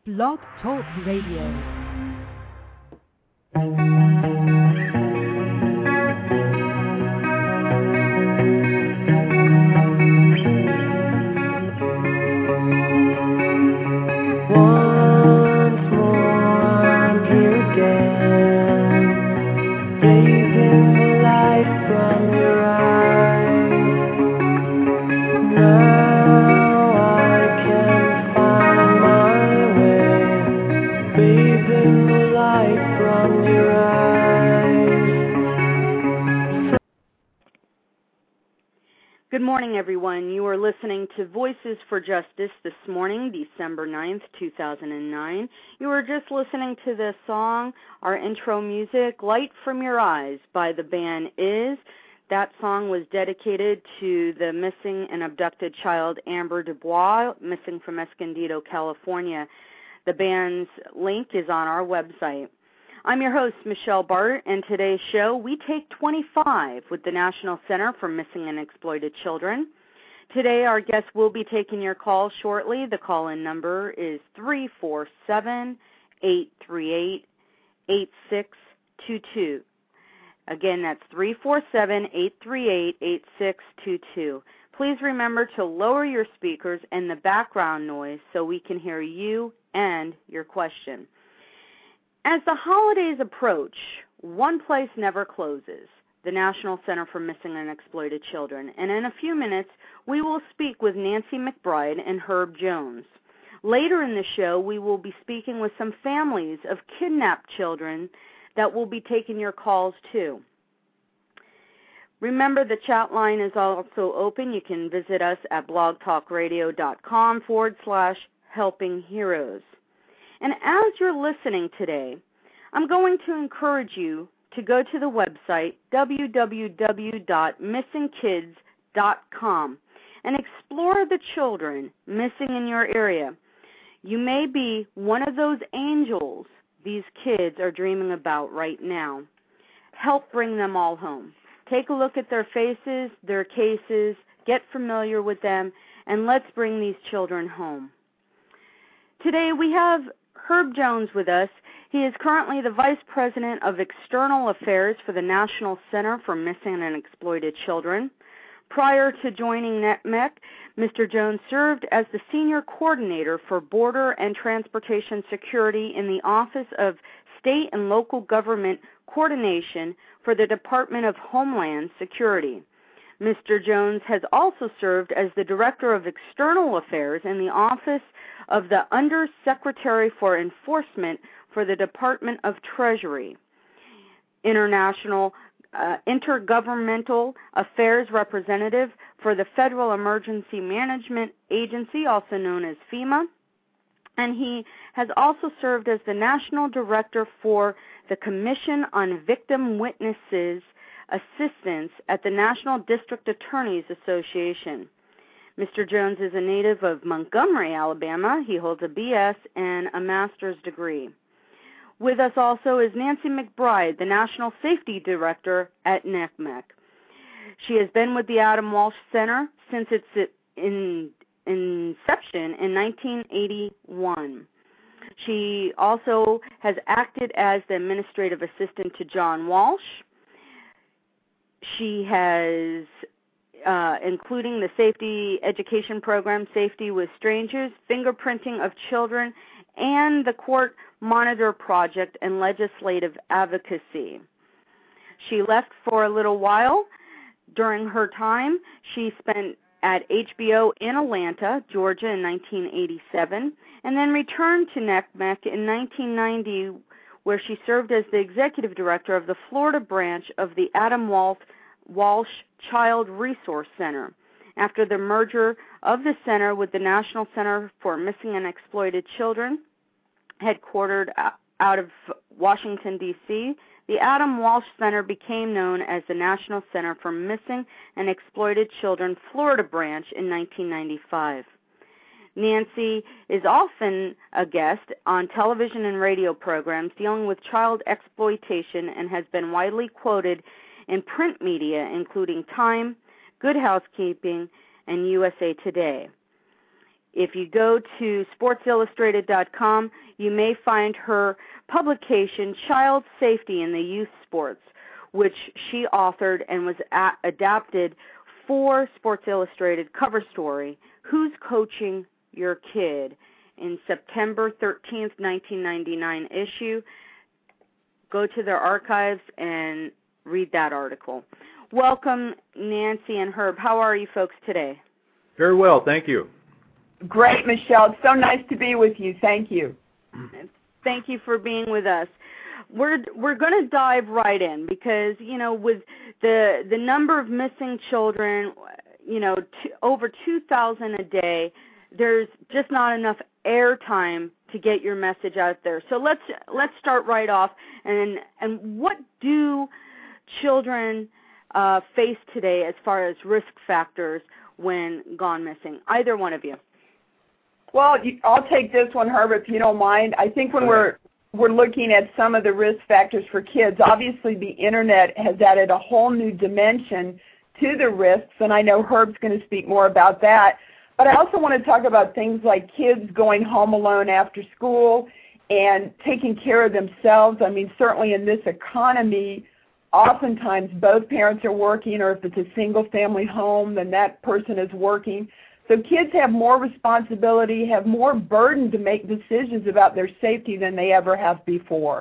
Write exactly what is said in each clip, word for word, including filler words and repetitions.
Blog Talk Radio. Good morning, everyone. You are listening to Voices for Justice this morning, December ninth, two thousand nine. You are just listening to the song, our intro music, Light from Your Eyes by the band Is. That song was dedicated to the missing and abducted child Amber Dubois, missing from Escondido, California. The band's link is on our website. I'm your host, Michelle Bart, and today's show, we take twenty-five with the National Center for Missing and Exploited Children. Today, our guests will be taking your calls shortly. The call-in number is three four seven, eight three eight, eight six two two. Again, that's three four seven, eight three eight, eight six two two. Please remember to lower your speakers and the background noise so we can hear you and your question. As the holidays approach, one place never closes, the National Center for Missing and Exploited Children. And in a few minutes, we will speak with Nancy McBride and Herb Jones. Later in the show, we will be speaking with some families of kidnapped children that will be taking your calls too. Remember, the chat line is also open. You can visit us at blogtalkradio.com forward slash helping heroes. And as you're listening today, I'm going to encourage you to go to the website w w w dot missing kids dot com and explore the children missing in your area. You may be one of those angels these kids are dreaming about right now. Help bring them all home. Take a look at their faces, their cases, get familiar with them, and let's bring these children home. Today we have Herb Jones with us. He is currently the Vice President of External Affairs for the National Center for Missing and Exploited Children. Prior to joining N C M E C, Mister Jones served as the Senior Coordinator for Border and Transportation Security in the Office of State and Local Government Coordination for the Department of Homeland Security. Mister Jones has also served as the Director of External Affairs in the Office of the Undersecretary for Enforcement for the Department of Treasury, International uh, Intergovernmental Affairs Representative for the Federal Emergency Management Agency, also known as FEMA, and he has also served as the National Director for the Commission on Victim Witnesses Assistance at the National District Attorneys Association. Mister Jones is a native of Montgomery, Alabama. He holds a B S and a master's degree. With us also is Nancy McBride, the National Safety Director at N C M E C. She has been with the Adam Walsh Center since its in, inception in nineteen eighty-one. She also has acted as the administrative assistant to John Walsh. She has, uh, including the safety education program, Safety with Strangers, fingerprinting of children, and the Court Monitor Project and legislative advocacy. She left for a little while. During her time, she spent at H B O in Atlanta, Georgia in nineteen eighty-seven, and then returned to N C M E C in nineteen ninety, where she served as the executive director of the Florida branch of the Adam Walsh, Walsh Child Resource Center. After the merger of the center with the National Center for Missing and Exploited Children, headquartered out of Washington, D C, the Adam Walsh Center became known as the National Center for Missing and Exploited Children Florida branch in nineteen ninety-five. Nancy is often a guest on television and radio programs dealing with child exploitation and has been widely quoted in print media, including Time, Good Housekeeping, and U S A Today. If you go to sports illustrated dot com, you may find her publication, Child Safety in the Youth Sports, which she authored and was a- adapted for Sports Illustrated cover story, Who's Coaching Your Kid, in September thirteenth, nineteen ninety-nine issue. Go to their archives and read that article. Welcome, Nancy and Herb. How are you folks today? Very well, thank you. Great, Michelle. It's so nice to be with you. Thank you. Thank you for being with us. We're we're going to dive right in because, you know, with the the number of missing children, you know, t- over two thousand a day, there's just not enough airtime to get your message out there. So let's let's start right off. And and what do children uh, face today as far as risk factors when gone missing? Either one of you. Well, I'll take this one, Herb, if you don't mind. I think when we're we're looking at some of the risk factors for kids, obviously the Internet has added a whole new dimension to the risks, and I know Herb's going to speak more about that. But I also want to talk about things like kids going home alone after school and taking care of themselves. I mean, certainly in this economy, oftentimes both parents are working, or if it's a single-family home, then that person is working. So kids have more responsibility, have more burden to make decisions about their safety than they ever have before.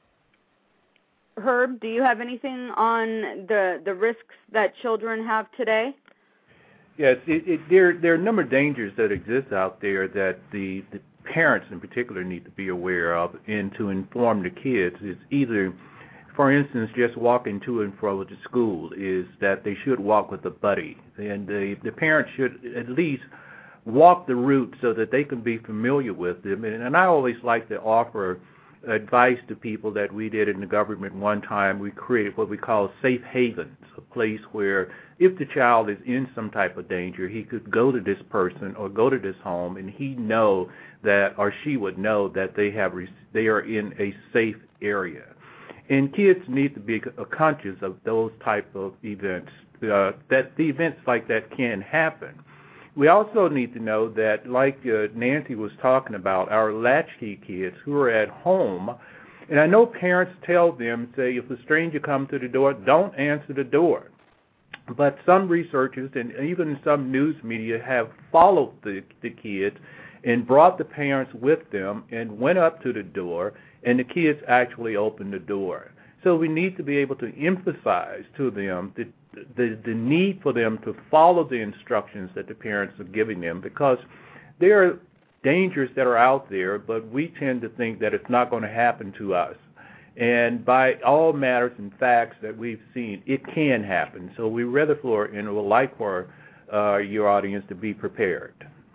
Herb, do you have anything on the, the risks that children have today? Yes, it, it, there, there are a number of dangers that exist out there that the, the parents in particular need to be aware of and to inform the kids. It's either, for instance, just walking to and fro to school, is that they should walk with a buddy. And the, the parents should at least walk the route so that they can be familiar with them. And, and I always like to offer advice to people that we did in the government one time. We created what we call safe havens, a place where if the child is in some type of danger, he could go to this person or go to this home, and he know that, or she would know that they have they are in a safe area. And kids need to be conscious of those type of events, uh, that the events like that can happen. We also need to know that, like uh, Nancy was talking about, our latchkey kids who are at home, and I know parents tell them, say, if a stranger comes to the door, don't answer the door. But some researchers and even some news media have followed the, the kids and brought the parents with them and went up to the door, and the kids actually opened the door. So we need to be able to emphasize to them that The, the need for them to follow the instructions that the parents are giving them, because there are dangers that are out there, but we tend to think that it's not going to happen to us. And by all matters and facts that we've seen, it can happen. So we rather for and would like for uh, your audience to be prepared.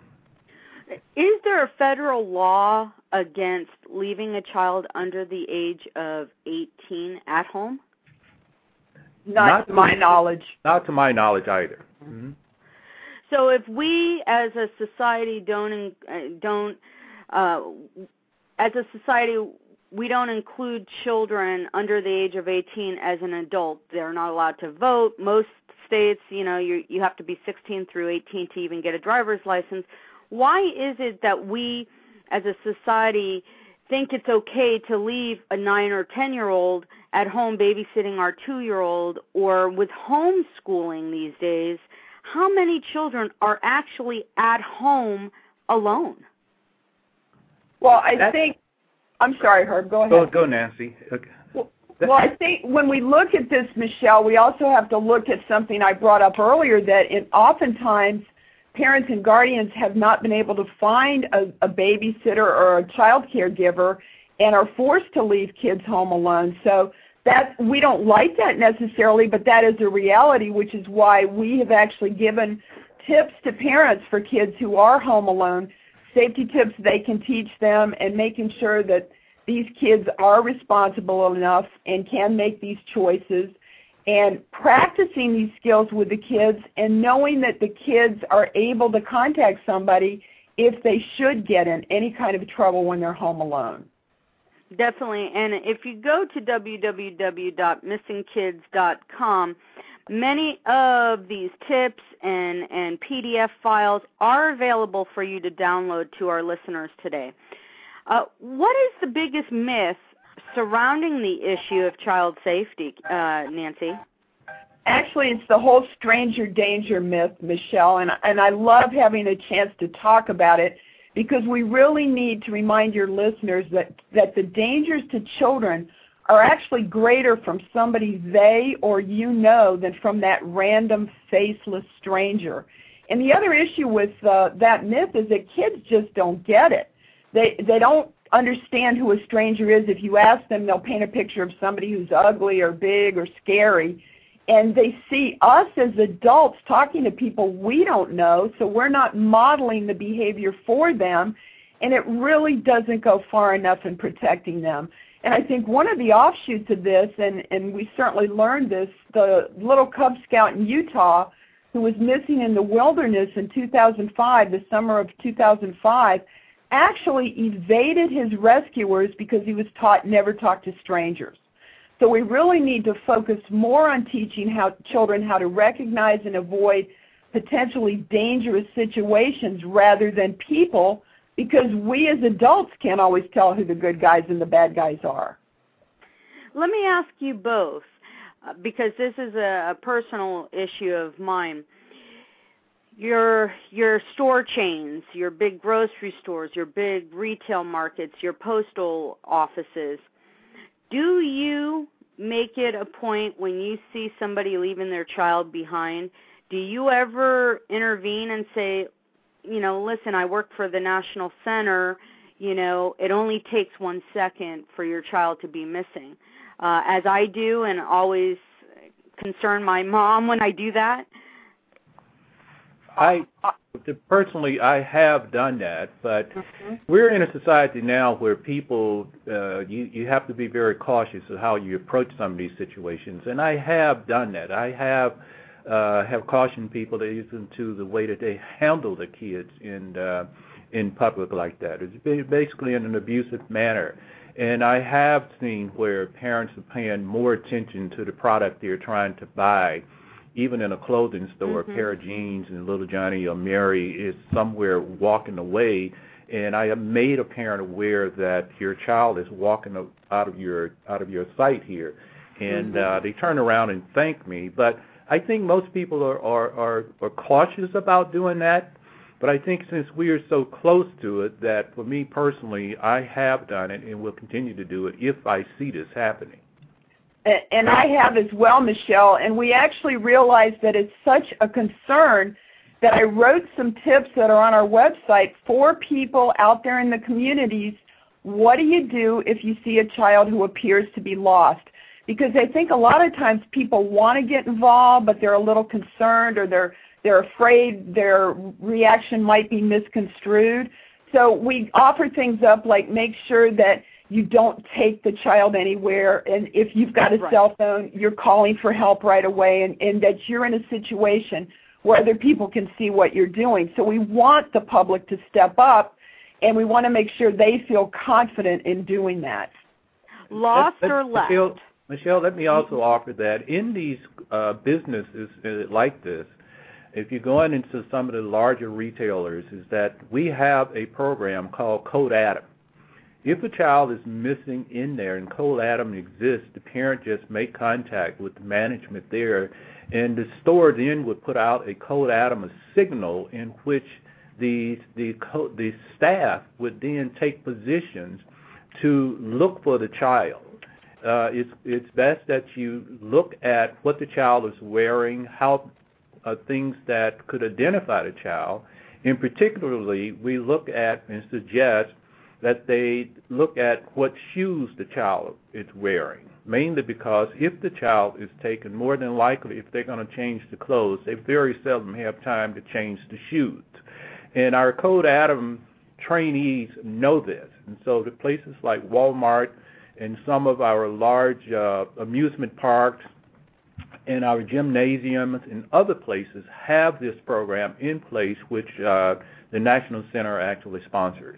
Is there a federal law against leaving a child under the age of eighteen at home? Not, not to my knowledge. Not to my knowledge either. Mm-hmm. So if we, as a society, don't don't uh, as a society, we don't include children under the age of eighteen as an adult. They're not allowed to vote. Most states, you know, you you have to be sixteen through eighteen to even get a driver's license. Why is it that we, as a society, think it's okay to leave a nine or ten year old at home babysitting our two year old, or with homeschooling these days? How many children are actually at home alone? Well, I That's, think, I'm sorry, Herb, go ahead. Go, go Nancy. Okay. Well, well, I think when we look at this, Michelle, we also have to look at something I brought up earlier, that it, oftentimes parents and guardians have not been able to find a, a babysitter or a child caregiver and are forced to leave kids home alone. So that we don't like that necessarily, but that is a reality, which is why we have actually given tips to parents for kids who are home alone, safety tips they can teach them, and making sure that these kids are responsible enough and can make these choices, and practicing these skills with the kids and knowing that the kids are able to contact somebody if they should get in any kind of trouble when they're home alone. Definitely, and if you go to w w w dot missing kids dot com, Many of these tips and, and P D F files are available for you to download to our listeners today. Uh, what is the biggest myth surrounding the issue of child safety, uh, Nancy? Actually, it's the whole stranger danger myth, Michelle, and, and I love having a chance to talk about it because we really need to remind your listeners that, that the dangers to children are actually greater from somebody they or you know than from that random faceless stranger. And the other issue with uh, that myth is that kids just don't get it. They they don't understand who a stranger is. If you ask them, they'll paint a picture of somebody who's ugly or big or scary. And they see us as adults talking to people we don't know, so we're not modeling the behavior for them, and it really doesn't go far enough in protecting them. And I think one of the offshoots of this, and, and we certainly learned this, the little Cub Scout in Utah who was missing in the wilderness in two thousand five, the summer of two thousand five, actually evaded his rescuers because he was taught never talk to strangers. So we really need to focus more on teaching how children how to recognize and avoid potentially dangerous situations rather than people, because we as adults can't always tell who the good guys and the bad guys are. Let me ask you both, uh, because this is a, a personal issue of mine. Your your store chains, your big grocery stores, your big retail markets, your postal offices, do you make it a point when you see somebody leaving their child behind, do you ever intervene and say, you know, listen, I work for the National Center, you know, it only takes one second for your child to be missing, uh, as I do and always concern my mom when I do that? I personally, I have done that, but mm-hmm. we're in a society now where people, uh, you, you have to be very cautious of how you approach some of these situations, and I have done that. I have uh, have cautioned people to listen to the way that they handle the kids in uh, in public like that. It's basically in an abusive manner, and I have seen where parents are paying more attention to the product they're trying to buy. Even in a clothing store, mm-hmm. a pair of jeans and little Johnny or Mary is somewhere walking away, and I have made a parent aware that your child is walking out of your out of your sight here, and mm-hmm. uh, they turn around and thank me. But I think most people are, are, are, are cautious about doing that, but I think since we are so close to it that for me personally, I have done it and will continue to do it if I see this happening. And I have as well, Michelle, and we actually realized that it's such a concern that I wrote some tips that are on our website for people out there in the communities. What do you do if you see a child who appears to be lost? Because I think a lot of times people want to get involved, but they're a little concerned or they're they're afraid their reaction might be misconstrued. So we offer things up like make sure that you don't take the child anywhere, and if you've got a right. cell phone, you're calling for help right away, and, and that you're in a situation where other people can see what you're doing. So we want the public to step up, and we want to make sure they feel confident in doing that. Lost let, let, or left? Michelle, Michelle, let me also offer that in these uh, businesses uh, like this, if you're going into some of the larger retailers, is that we have a program called Code Adam. If a child is missing in there and Code Adam exists, the parent just make contact with the management there, and the store then would put out a Code Adam, a signal in which the the co- the staff would then take positions to look for the child. Uh, it's it's best that you look at what the child is wearing, how uh, things that could identify the child, and particularly we look at and suggest that they look at what shoes the child is wearing, mainly because if the child is taken, more than likely if they're going to change the clothes, they very seldom have time to change the shoes. And our Code Adam trainees know this. And so the places like Walmart and some of our large uh, amusement parks and our gymnasiums and other places have this program in place, which uh, the National Center actually sponsors.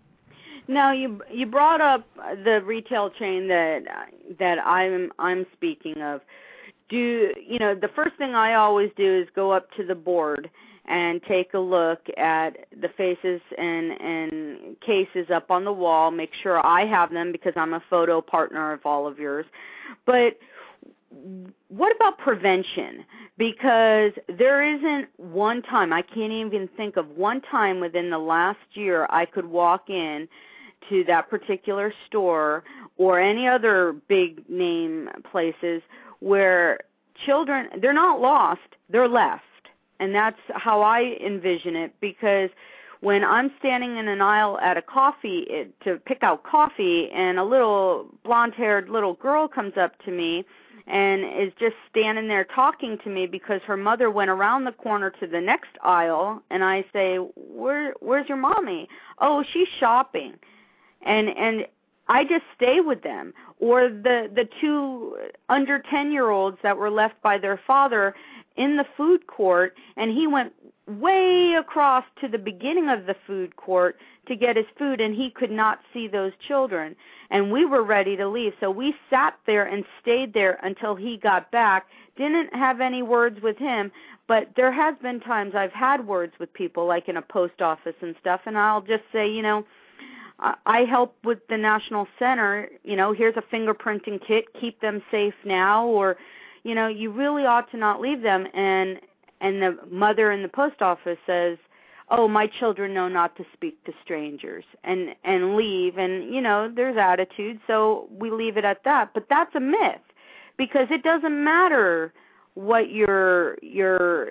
Now you you brought up the retail chain that that I'm I'm speaking of. do, you know, the first thing I always do is go up to the board and take a look at the faces and, and cases up on the wall, make sure I have them because I'm a photo partner of all of yours. But what about prevention? Because there isn't one time, I can't even think of one time within the last year I could walk in to that particular store or any other big name places where children, they're not lost, they're left. And that's how I envision it, because when I'm standing in an aisle at a coffee it, to pick out coffee, and a little blonde-haired little girl comes up to me and is just standing there talking to me because her mother went around the corner to the next aisle, and I say, Where, where's your mommy? Oh, she's shopping. And and I just stay with them. Or the, the two under ten-year-olds that were left by their father in the food court, and he went way across to the beginning of the food court to get his food, and he could not see those children. And we were ready to leave, so we sat there and stayed there until he got back. Didn't have any words with him, but there has been times I've had words with people, like in a post office and stuff, and I'll just say, you know, I help with the National Center, you know, here's a fingerprinting kit, keep them safe now, or, you know, you really ought to not leave them. And and the mother in the post office says, oh, my children know not to speak to strangers, and, and leave. And, you know, there's attitude, so we leave it at that. But that's a myth, because it doesn't matter what your, your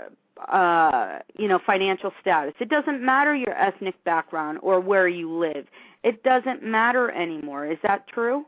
uh, you know, financial status. It doesn't matter your ethnic background or where you live. It doesn't matter anymore. Is that true?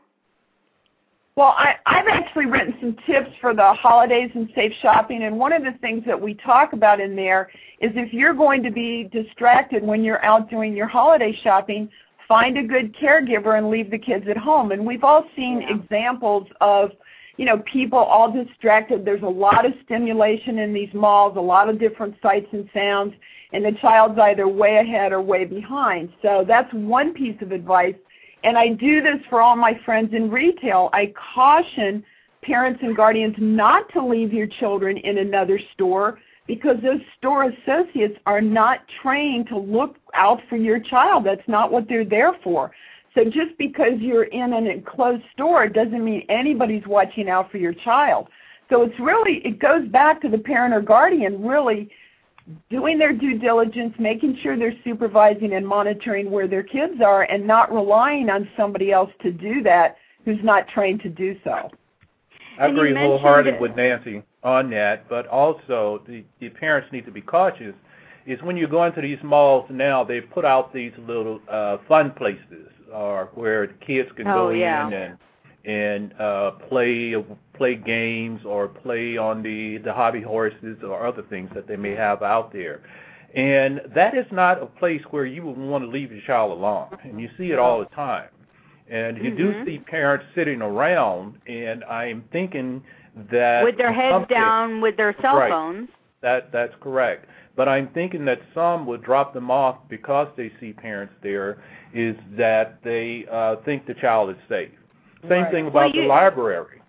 Well, I, I've actually written some tips for the holidays and safe shopping, and one of the things that we talk about in there is if you're going to be distracted when you're out doing your holiday shopping, find a good caregiver and leave the kids at home. And we've all seen yeah. examples of, you know, people all distracted. There's a lot of stimulation in these malls, a lot of different sights and sounds, and the child's either way ahead or way behind. So that's one piece of advice. And I do this for all my friends in retail. I caution parents and guardians not to leave your children in another store, because those store associates are not trained to look out for your child. That's not what they're there for. So just because you're in an enclosed store doesn't mean anybody's watching out for your child. So it's really, it goes back to the parent or guardian really doing their due diligence, making sure they're supervising and monitoring where their kids are, and not relying on somebody else to do that who's not trained to do so. I agree wholeheartedly with Nancy on that, but also the, the parents need to be cautious is when you go into these malls now, they've put out these little uh, fun places or where the kids can oh, go yeah. in and and uh, play play games or play on the, the hobby horses or other things that they may have out there. And that is not a place where you would want to leave your child alone. And you see it all the time. And you mm-hmm. do see parents sitting around, and I'm thinking that... with their heads down with their cell right, phones. That, that's correct. But I'm thinking that some would drop them off because they see parents there, is that they uh, think the child is safe. Same right. thing about well, you, the library.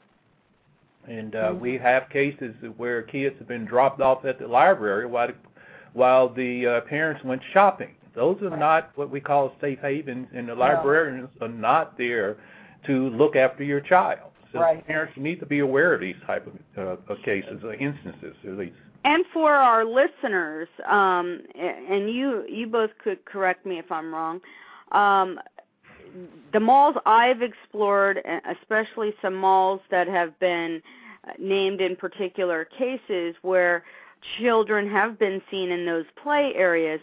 And uh, mm-hmm. we have cases where kids have been dropped off at the library while the, while the uh, parents went shopping. Those are right. not what we call safe havens, and the librarians no. are not there to look after your child. So right. parents need to be aware of these type of, uh, of cases or instances, at least. And for our listeners, um, and you, you both could correct me if I'm wrong, um, the malls I've explored, especially some malls that have been named in particular cases where children have been seen in those play areas,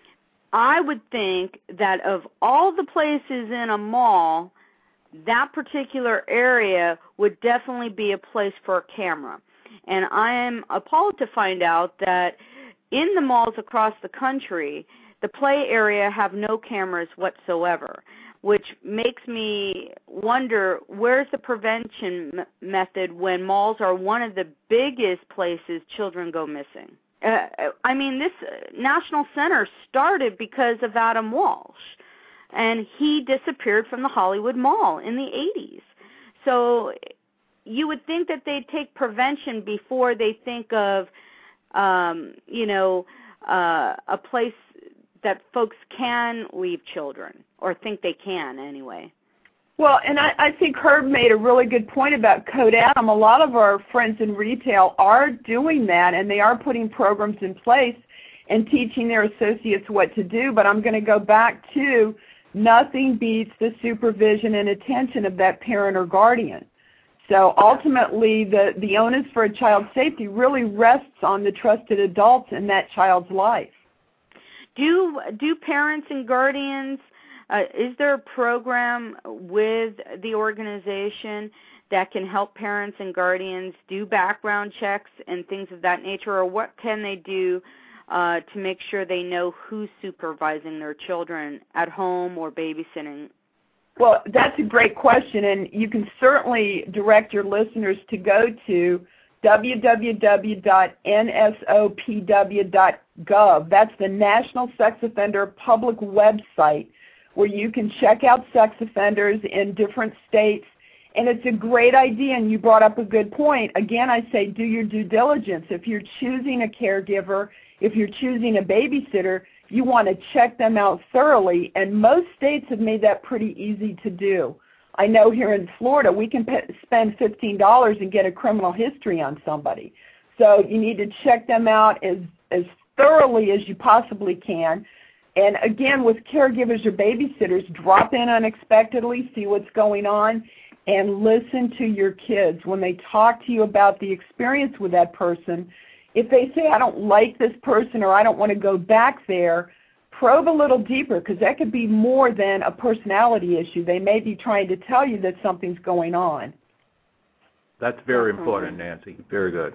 I would think that of all the places in a mall, that particular area would definitely be a place for a camera. And I am appalled to find out that in the malls across the country, the play area have no cameras whatsoever, which makes me wonder, where's the prevention m- method when malls are one of the biggest places children go missing? Uh, I mean, this National Center started because of Adam Walsh, and he disappeared from the Hollywood Mall in the eighties. So you would think that they'd take prevention before they think of, um, you know, uh, a place that folks can leave children, or think they can anyway. Well, and I, I think Herb made a really good point about Code Adam. A lot of our friends in retail are doing that, and they are putting programs in place and teaching their associates what to do. But I'm going to go back to nothing beats the supervision and attention of that parent or guardian. So ultimately, the, the onus for a child's safety really rests on the trusted adults in that child's life. Do do parents and guardians, uh, is there a program with the organization that can help parents and guardians do background checks and things of that nature, or what can they do uh, to make sure they know who's supervising their children at home or babysitting? Well, that's a great question, and you can certainly direct your listeners to go to w w w dot n s o p w dot gov. That's the National Sex Offender Public Website, where you can check out sex offenders in different states. And it's a great idea, and you brought up a good point. Again, I say do your due diligence. If you're choosing a caregiver, if you're choosing a babysitter, you want to check them out thoroughly, and most states have made that pretty easy to do. I know here in Florida we can p- spend fifteen dollars and get a criminal history on somebody. So you need to check them out as, as thoroughly as you possibly can. And again, with caregivers or babysitters, drop in unexpectedly, see what's going on, and listen to your kids. When they talk to you about the experience with that person, if they say, I don't like this person or I don't want to go back there, probe a little deeper, because that could be more than a personality issue. They may be trying to tell you that something's going on. That's very important, Nancy. Very good.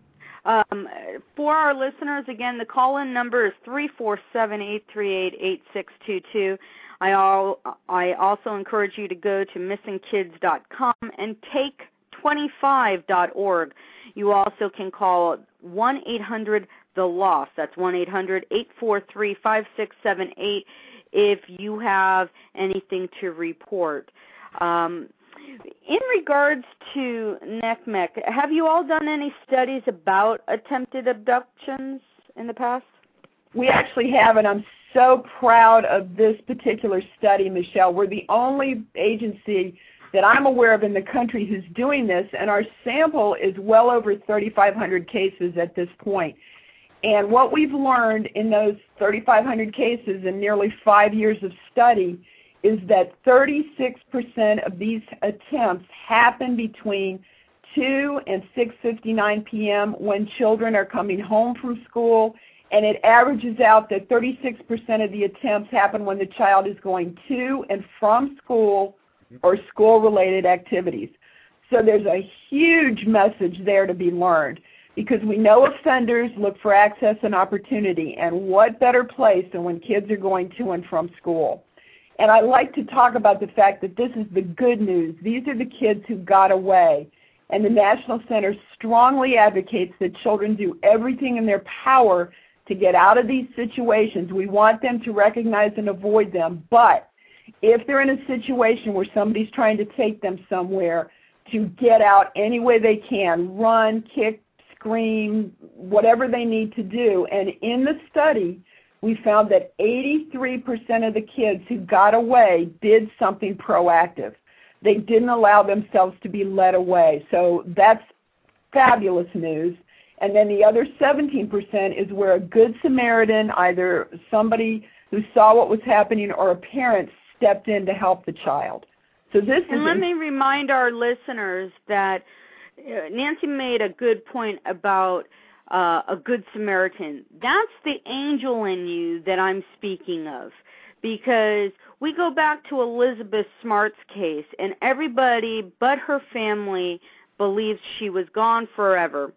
Um, for our listeners, again, the call-in number is three four seven, eight three eight, eight six two two. I, all, I also encourage you to go to missing kids dot com and take twenty-five dot org. You also can call one eight hundred the lost. That's one eight hundred, eight four three, five six seven eight if you have anything to report. Um, in regards to N C M E C, have you all done any studies about attempted abductions in the past? We actually have, and I'm so proud of this particular study, Michelle. We're the only agency that I'm aware of in the country who's doing this, and our sample is well over thirty-five hundred cases at this point. And what we've learned in those thirty-five hundred cases in nearly five years of study is that thirty-six percent of these attempts happen between two and six fifty-nine p.m. when children are coming home from school, and it averages out that thirty-six percent of the attempts happen when the child is going to and from school or school-related activities. So there's a huge message there to be learned, because we know offenders look for access and opportunity, and what better place than when kids are going to and from school. And I like to talk about the fact that this is the good news. These are the kids who got away, and the National Center strongly advocates that children do everything in their power to get out of these situations. We want them to recognize and avoid them, but if they're in a situation where somebody's trying to take them somewhere, to get out any way they can, run, kick, scream, whatever they need to do. And in the study, we found that eighty-three percent of the kids who got away did something proactive. They didn't allow themselves to be led away. So that's fabulous news. And then the other seventeen percent is where a good Samaritan, either somebody who saw what was happening or a parent, stepped in to help the child. So this and is let me remind our listeners that uh, Nancy made a good point about uh, a good Samaritan. That's the angel in you that I'm speaking of, because we go back to Elizabeth Smart's case, and everybody but her family believes she was gone forever.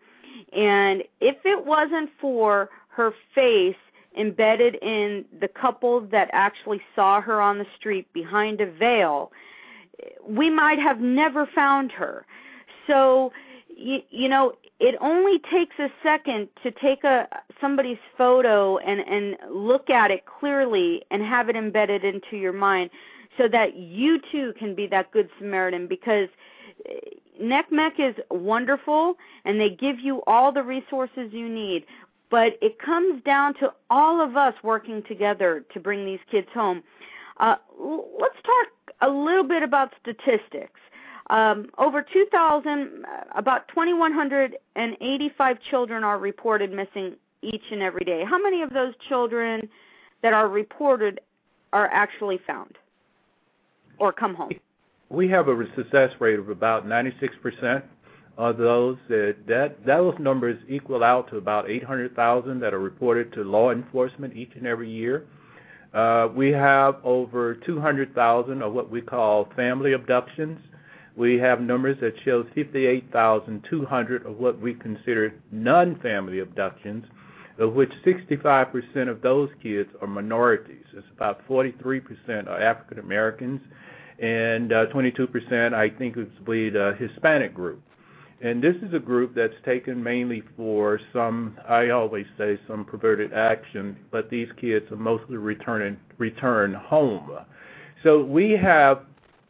And if it wasn't for her face embedded in the couple that actually saw her on the street behind a veil, we might have never found her. So, you, you know, it only takes a second to take a somebody's photo and, and look at it clearly and have it embedded into your mind so that you too can be that good Samaritan, because N C M E C is wonderful, and they give you all the resources you need, but it comes down to all of us working together to bring these kids home. Uh, let's talk a little bit about statistics. Um, over two thousand, about two thousand one hundred eighty-five children are reported missing each and every day. How many of those children that are reported are actually found or come home? We have a success rate of about ninety-six percent of those. That, that those numbers equal out to about eight hundred thousand that are reported to law enforcement each and every year. Uh, we have over two hundred thousand of what we call family abductions. We have numbers that show fifty-eight thousand two hundred of what we consider non-family abductions, of which sixty-five percent of those kids are minorities. It's about forty-three percent are African Americans, and uh, twenty-two percent I think is the Hispanic group. And this is a group that's taken mainly for some, I always say, some perverted action, but these kids are mostly returning return home. So we have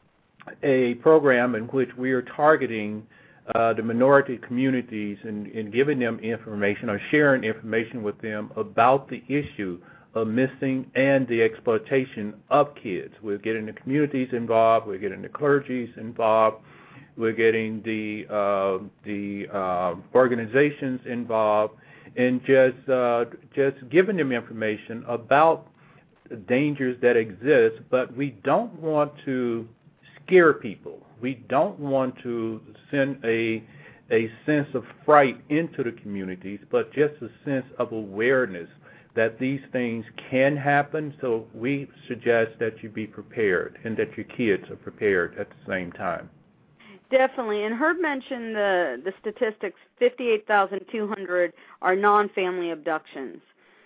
a program in which we are targeting uh, the minority communities and, and giving them information or sharing information with them about the issue of missing and the exploitation of kids. We're getting the communities involved. We're getting the clergies involved. We're getting the uh, the uh, organizations involved, and just uh, just giving them information about the dangers that exist. But we don't want to scare people. We don't want to send a a sense of fright into the communities, but just a sense of awareness that these things can happen. So we suggest that you be prepared and that your kids are prepared at the same time. Definitely. And Herb mentioned the, the statistics, fifty-eight thousand two hundred are non-family abductions.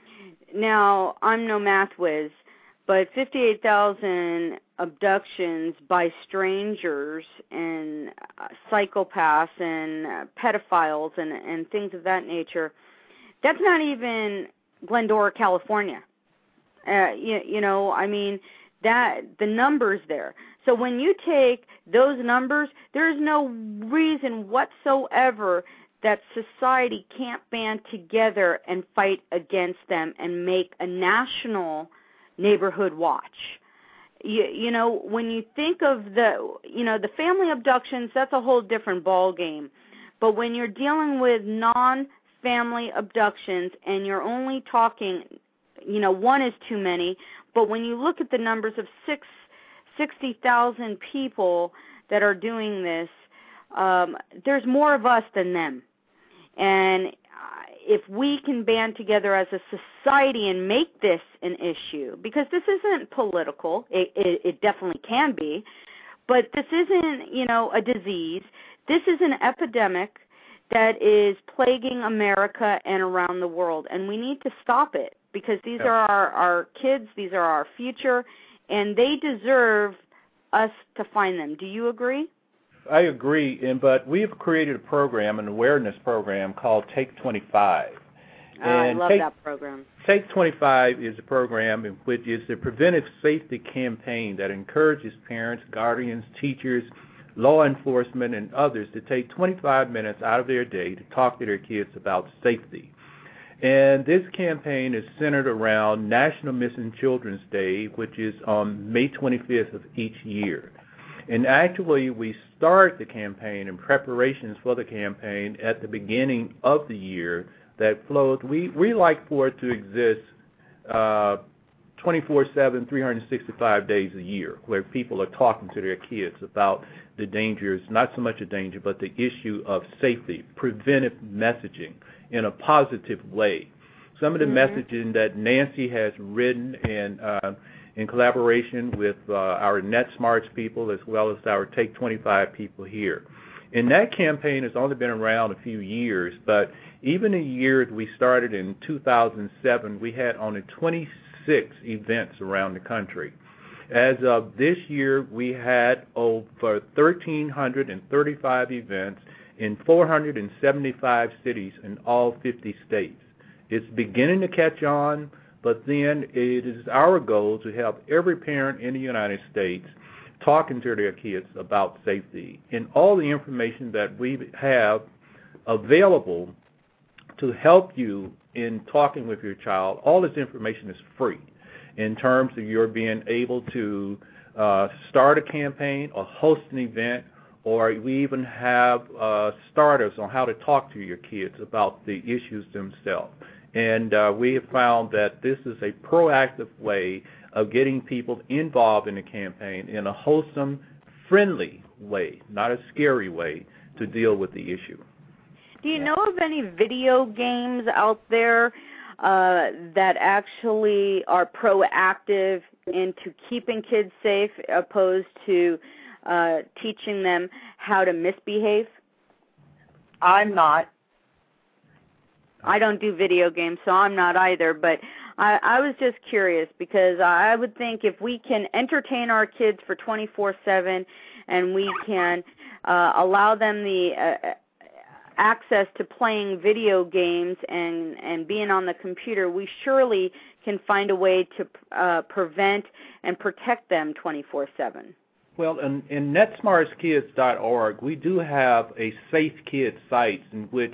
Now, I'm no math whiz, but fifty-eight thousand abductions by strangers and uh, psychopaths and uh, pedophiles and, and things of that nature, that's not even Glendora, California. Uh, you, you know, I mean, that the numbers there. So when you take those numbers, there's no reason whatsoever that society can't band together and fight against them and make a national neighborhood watch. You, you know, when you think of the, you know, the family abductions, that's a whole different ball game. But when you're dealing with non-family abductions and you're only talking, you know, one is too many, but when you look at the numbers of six sixty thousand people that are doing this, um, there's more of us than them. And if we can band together as a society and make this an issue, because this isn't political, it, it, it definitely can be, but this isn't, you know, a disease. This is an epidemic that is plaguing America and around the world, and we need to stop it because these yeah. are our, our kids, these are our future, and they deserve us to find them. Do you agree? I agree, and but we've created a program, an awareness program called Take twenty-five. Oh, I love Take, that program. Take twenty-five is a program in which is a preventive safety campaign that encourages parents, guardians, teachers, law enforcement, and others to take twenty-five minutes out of their day to talk to their kids about safety. And this campaign is centered around National Missing Children's Day, which is on May twenty-fifth of each year. And actually, we start the campaign and preparations for the campaign at the beginning of the year that flows. We, we like for it to exist uh, twenty-four seven, three hundred sixty-five days a year, where people are talking to their kids about the dangers, not so much a danger, but the issue of safety, preventive messaging in a positive way. Some of the mm-hmm. messaging that Nancy has written in, uh, in collaboration with uh, our NetSmarts people as well as our Take twenty-five people here. And that campaign has only been around a few years, but even the year we started in two thousand seven, we had only twenty-six events around the country. As of this year, we had over one thousand three hundred thirty-five events in four hundred seventy-five cities in all fifty states. It's beginning to catch on, but then it is our goal to help every parent in the United States talking to their kids about safety. And all the information that we have available to help you in talking with your child, all this information is free in terms of your being able to uh, start a campaign or host an event, or we even have uh, starters on how to talk to your kids about the issues themselves. And uh, we have found that this is a proactive way of getting people involved in the campaign in a wholesome, friendly way, not a scary way, to deal with the issue. Do you know of any video games out there uh, that actually are proactive into keeping kids safe opposed to uh, teaching them how to misbehave? I'm not. I don't do video games, so I'm not either, but I, I was just curious because I would think if we can entertain our kids for twenty-four seven and we can uh, allow them the uh, access to playing video games and, and being on the computer, we surely can find a way to uh, prevent and protect them twenty-four seven. Well, in, in net smarts kids dot org, we do have a Safe Kids site in which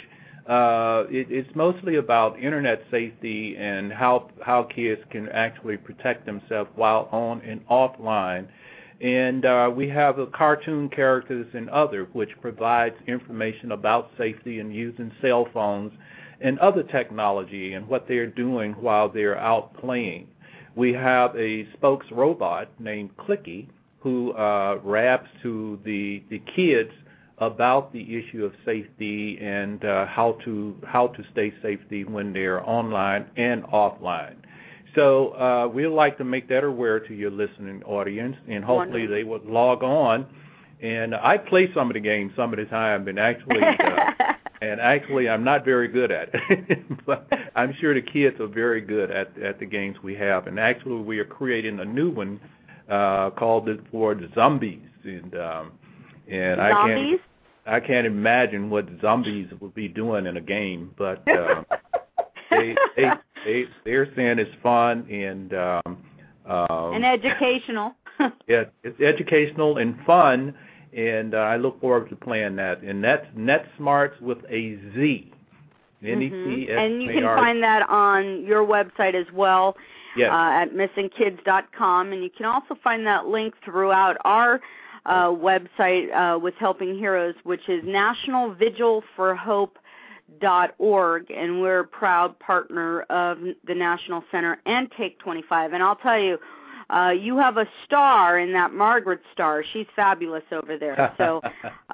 uh, it, it's mostly about internet safety and how how kids can actually protect themselves while on and offline. And uh, we have the cartoon characters and other, which provides information about safety and using cell phones and other technology and what they're doing while they're out playing. We have a spokes robot named Clicky who uh, raps to the, the kids about the issue of safety and uh, how to how to stay safety when they're online and offline. So uh, we'd like to make that aware to your listening audience, and hopefully Wonderful. They would log on. And I play some of the games some of the time, and actually, uh, and actually, I'm not very good at it. But I'm sure the kids are very good at at the games we have. And actually, we are creating a new one uh, called it for the zombies. And um, and zombies? I can't I can't imagine what zombies would be doing in a game, but uh, they they. They, they're saying it's fun and um, um, and educational. Yeah, it's educational and fun, and uh, I look forward to playing that. And that's NetSmarts with a Z. N E T S M A R. And you can find that on your website as well, yes. uh, at missing kids dot com, and you can also find that link throughout our uh, website uh, with Helping Heroes, which is National Vigil for Hope. Dot org, and we're a proud partner of the National Center and Take twenty-five. And I'll tell you, uh, you have a star in that Margaret star. She's fabulous over there. So,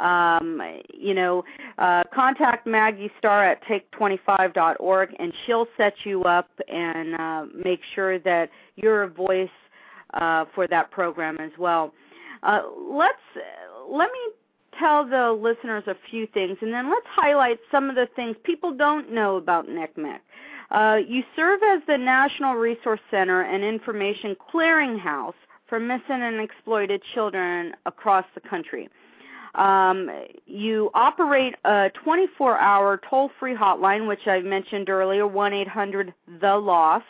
um, you know, uh, contact Maggie Starr at take twenty-five dot org, and she'll set you up and uh, make sure that you're a voice uh, for that program as well. Uh, let's let me. tell the listeners a few things, and then let's highlight some of the things people don't know about N C M E C. Uh, you serve as the National Resource Center and Information Clearinghouse for missing and exploited children across the country. Um, you operate a twenty-four hour toll-free hotline, which I mentioned earlier, one eight hundred the lost,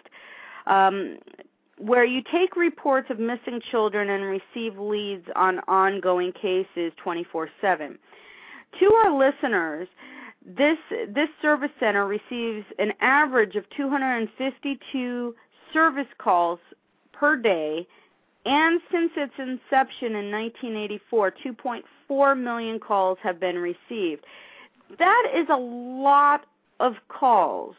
um, where you take reports of missing children and receive leads on ongoing cases twenty-four seven. To our listeners, this this service center receives an average of two hundred fifty-two service calls per day, and since its inception in nineteen eighty-four, two point four million calls have been received. That is a lot of calls,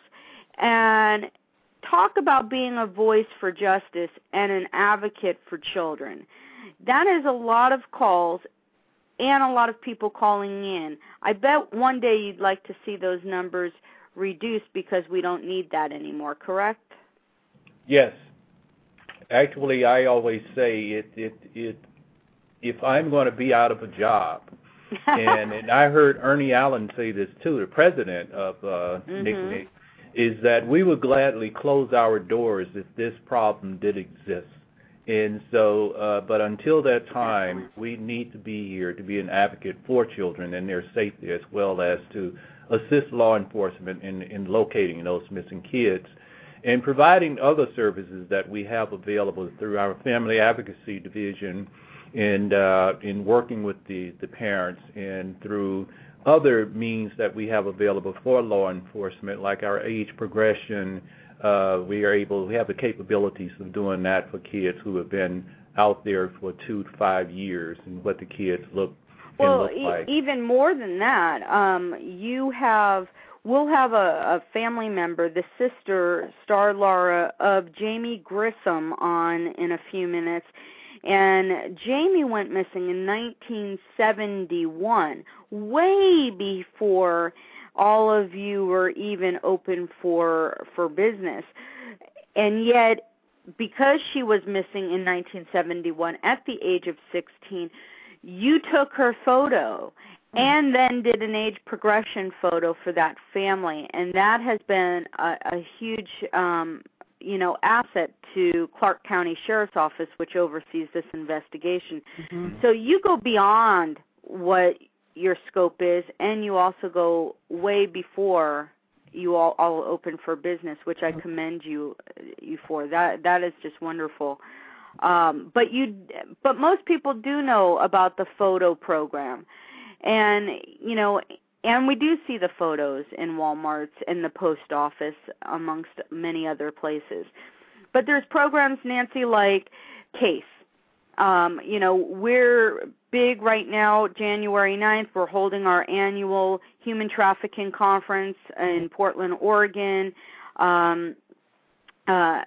and talk about being a voice for justice and an advocate for children. That is a lot of calls and a lot of people calling in. I bet one day you'd like to see those numbers reduced because we don't need that anymore, correct? Yes. Actually, I always say it, it, it, if I'm going to be out of a job, and, and I heard Ernie Allen say this too, the president of uh, mm-hmm. N C M E C, is that we would gladly close our doors if this problem did exist. And so, uh, but until that time, we need to be here to be an advocate for children and their safety, as well as to assist law enforcement in, in locating those missing kids and providing other services that we have available through our Family Advocacy Division and uh, in working with the, the parents and through other means that we have available for law enforcement, like our age progression, uh, we are able, we have the capabilities of doing that for kids who have been out there for two to five years and what the kids look can well, look like. E- even more than that, um, you have, we'll have a, a family member, the sister, Star Laura, of Jamie Grissom on in a few minutes. And Jamie went missing in nineteen seventy-one, way before all of you were even open for for business. And yet, because she was missing in nineteen seventy-one at the age of sixteen, you took her photo and then did an age progression photo for that family. And that has been a, a huge um you know, asset to Clark County Sheriff's Office, which oversees this investigation. Mm-hmm. So you go beyond what your scope is, and you also go way before you all, all open for business, which I commend you you for. That that is just wonderful. Um, but you, but most people do know about the photo program, and you know. And we do see the photos in Walmarts and the post office, amongst many other places. But there's programs, Nancy, like CASE. Um, you know, we're big right now, January ninth. We're holding our annual Human Trafficking Conference in Portland, Oregon. Um, uh,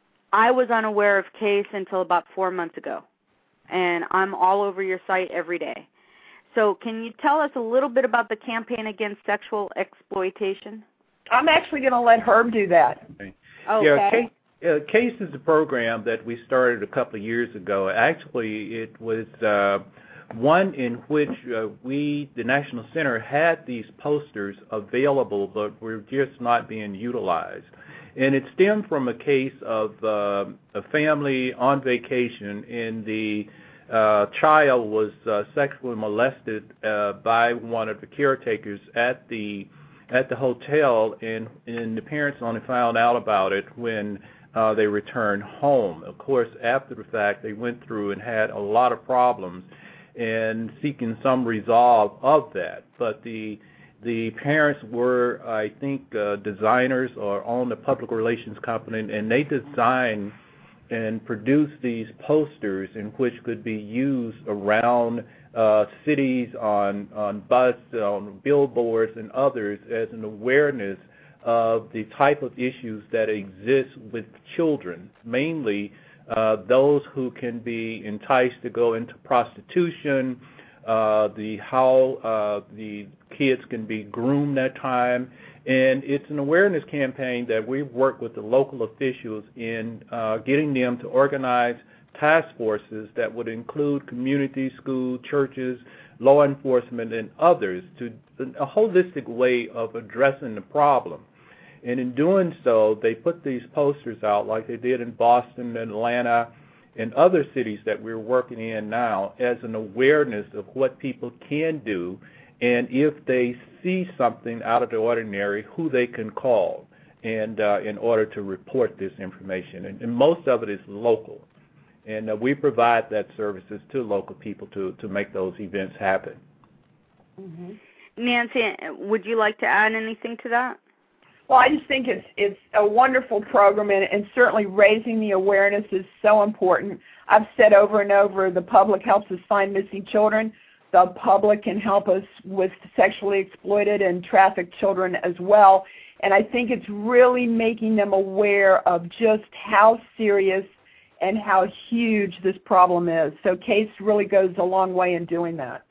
I was unaware of CASE until about four months ago, and I'm all over your site every day. So can you tell us a little bit about the campaign against sexual exploitation? I'm actually going to let Herb do that. Okay. Okay. Yeah, CASE, uh, CASE is a program that we started a couple of years ago. Actually, it was uh, one in which uh, we, the National Center, had these posters available, but were just not being utilized. And it stemmed from a case of uh, a family on vacation in the Uh, child was uh, sexually molested uh, by one of the caretakers at the at the hotel, and, and the parents only found out about it when uh, they returned home. Of course, after the fact, they went through and had a lot of problems and seeking some resolve of that. But the the parents were, I think, uh, designers or owned a public relations company, and they designed and produce these posters in which could be used around uh, cities, on on bus, on billboards, and others as an awareness of the type of issues that exist with children, mainly uh, those who can be enticed to go into prostitution, uh, the how uh, the kids can be groomed at time. And it's an awareness campaign that we've worked with the local officials in uh, getting them to organize task forces that would include community, school, churches, law enforcement, and others, to a holistic way of addressing the problem. And in doing so, they put these posters out like they did in Boston, Atlanta, and other cities that we're working in now as an awareness of what people can do, and if they see something out of the ordinary, who they can call and uh, in order to report this information. And, and most of it is local. And uh, we provide that services to local people to, to make those events happen. Mm-hmm. Nancy, would you like to add anything to that? Well, I just think it's it's a wonderful program, and, and certainly raising the awareness is so important. I've said over and over, the public helps us find missing children. The public can help us with sexually exploited and trafficked children as well. And I think it's really making them aware of just how serious and how huge this problem is. So CASE really goes a long way in doing that.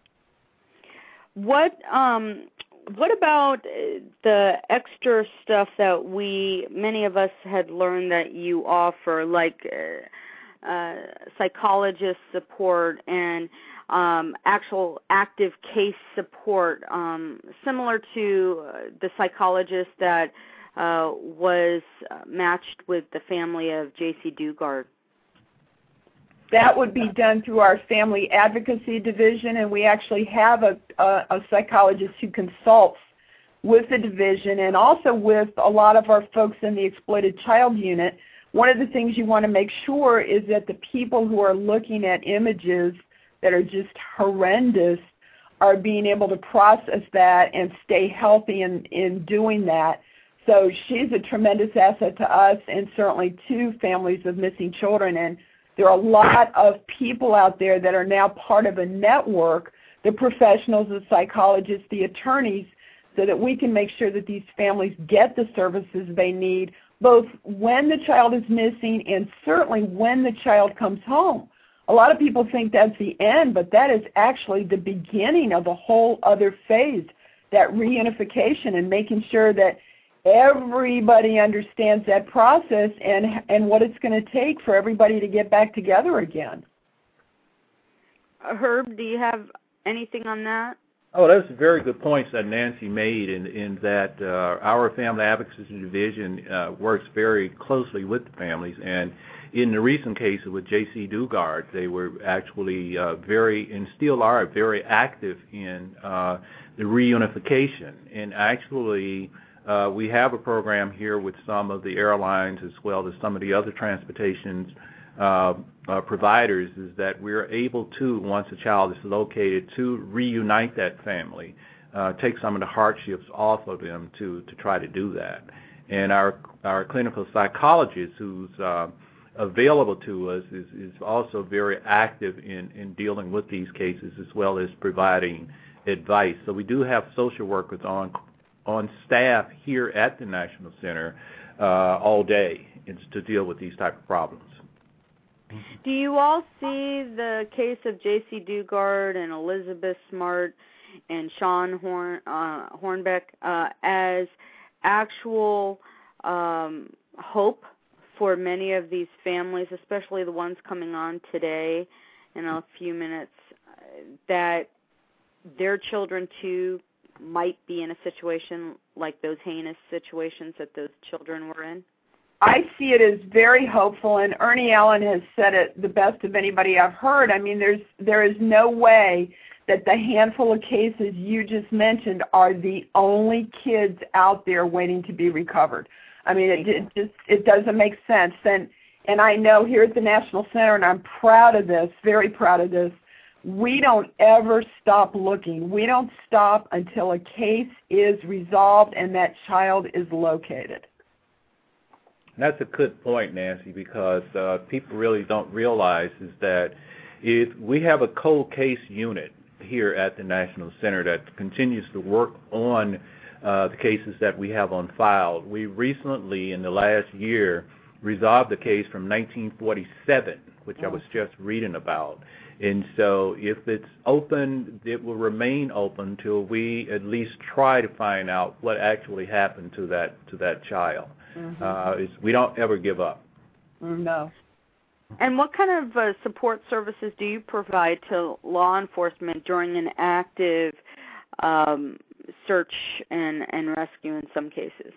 What um, what about the extra stuff that we, many of us had learned that you offer, like uh, uh, psychologist support and Um, actual active case support, um, similar to uh, the psychologist that uh, was uh, matched with the family of J C Dugard? That would be done through our Family Advocacy Division, and we actually have a, a, a psychologist who consults with the division and also with a lot of our folks in the Exploited Child Unit. One of the things you want to make sure is that the people who are looking at images that are just horrendous are being able to process that and stay healthy in, in doing that. So she's a tremendous asset to us and certainly to families of missing children. And there are a lot of people out there that are now part of a network, the professionals, the psychologists, the attorneys, so that we can make sure that these families get the services they need, both when the child is missing and certainly when the child comes home. A lot of people think that's the end, but that is actually the beginning of a whole other phase, that reunification and making sure that everybody understands that process and and what it's going to take for everybody to get back together again. Herb, do you have anything on that? Oh, those are very good points that Nancy made in, in that uh, our Family Advocacy Division uh, works very closely with the families. And in the recent case with J C Dugard, they were actually uh, very, and still are, very active in uh, the reunification. And actually, uh, we have a program here with some of the airlines as well as some of the other transportations uh, uh, providers, is that we're able to, once a child is located, to reunite that family, uh, take some of the hardships off of them to, to try to do that. And our, our clinical psychologist, who's uh, available to us, is, is also very active in, in dealing with these cases as well as providing advice. So we do have social workers on on staff here at the National Center uh, all day to deal with these type of problems. Do you all see the case of J C Dugard and Elizabeth Smart and Sean Horn, uh, Hornbeck uh, as actual um, hope for many of these families, especially the ones coming on today in a few minutes, that their children too might be in a situation like those heinous situations that those children were in? I see it as very hopeful, and Ernie Allen has said it the best of anybody I've heard. I mean, there's there is no way that the handful of cases you just mentioned are the only kids out there waiting to be recovered. I mean, it, it just it doesn't make sense. And and I know here at the National Center, and I'm proud of this, very proud of this, we don't ever stop looking. We don't stop until a case is resolved and that child is located. That's a good point, Nancy, because uh, people really don't realize is that if we have a cold case unit here at the National Center that continues to work on uh, the cases that we have on file. We recently, in the last year, resolved the case from nineteen forty-seven, which oh. I was just reading about. And so if it's open, it will remain open till we at least try to find out what actually happened to that to that child. Mm-hmm. Uh, it's, we don't ever give up. No. And what kind of uh, support services do you provide to law enforcement during an active um, search and, and rescue in some cases?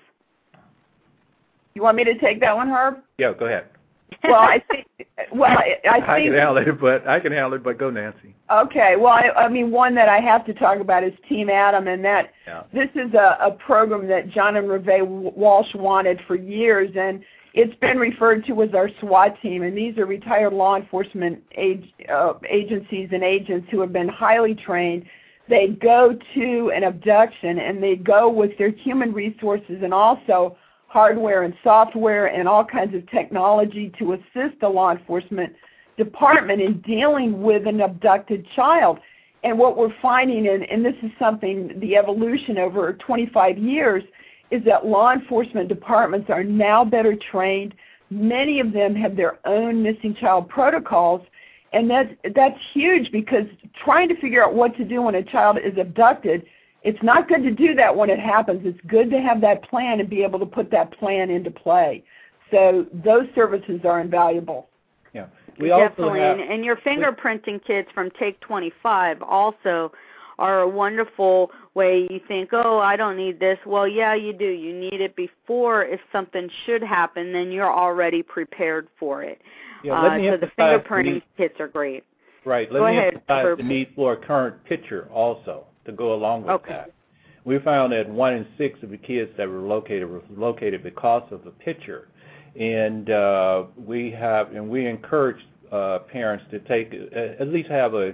You want me to take that one, Herb? Yeah, go ahead. Well, I think. Well, I, I think. I can handle it, but I can handle it. But go, Nancy. Okay. Well, I, I mean, one that I have to talk about is Team Adam, and that yeah. this is a, a program that John and Reve Walsh wanted for years, and it's been referred to as our SWAT team. And these are retired law enforcement age, uh, agencies and agents who have been highly trained. They go to an abduction, and they go with their human resources and also hardware and software and all kinds of technology to assist the law enforcement department in dealing with an abducted child. And what we're finding, and, and this is something, the evolution over twenty-five years, is that law enforcement departments are now better trained. Many of them have their own missing child protocols, and that's, that's huge, because trying to figure out what to do when a child is abducted, it's not good to do that when it happens. It's good to have that plan and be able to put that plan into play. So those services are invaluable. Yeah, we Definitely. also have, and, and your fingerprinting kits from Take twenty-five also are a wonderful way. You think, oh, I don't need this. Well, yeah, you do. You need it before, if something should happen, then you're already prepared for it. Yeah, let me uh, so the fingerprinting the need, kits are great. Right. Let Go me ahead, emphasize Herb. the need for a current picture also to go along with okay. that. We found that one in six of the kids that were located were located because of the picture, and uh, we have and we encourage uh, parents to take uh, at least have a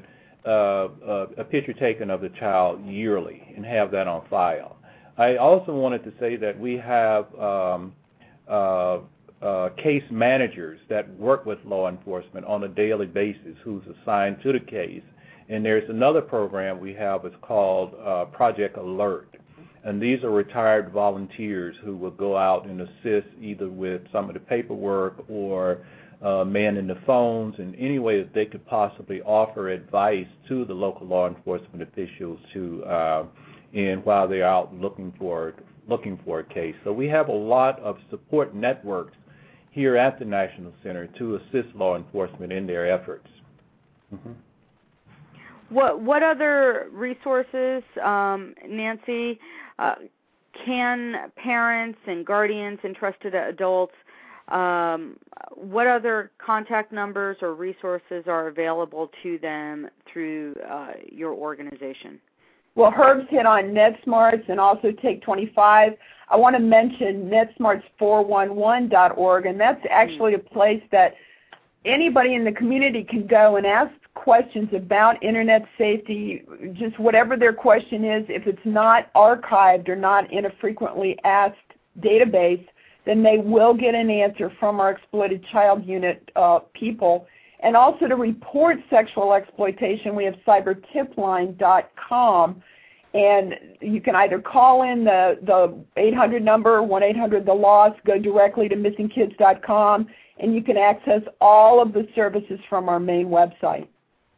uh, uh, a picture taken of the child yearly and have that on file. I also wanted to say that we have um, uh, uh, case managers that work with law enforcement on a daily basis who's assigned to the case. And there's another program we have, it's called uh, Project Alert. And these are retired volunteers who will go out and assist either with some of the paperwork or uh, manning the phones in any way that they could possibly offer advice to the local law enforcement officials to uh, in while they're out looking for looking for a case. So we have a lot of support networks here at the National Center to assist law enforcement in their efforts. Mm-hmm. What what other resources, um, Nancy, uh, can parents and guardians and trusted adults, um, what other contact numbers or resources are available to them through uh, your organization? Well, Herb's hit on NetSmarts and also Take twenty-five. I want to mention net smarts four one one dot org, and that's actually a place that anybody in the community can go and ask questions about Internet safety, just whatever their question is. If it's not archived or not in a frequently asked database, then they will get an answer from our Exploited Child Unit uh, people. And also to report sexual exploitation, we have cyber tip line dot com, and you can either call in the, the eight hundred number, one eight hundred the lost, go directly to missing kids dot com, and you can access all of the services from our main website.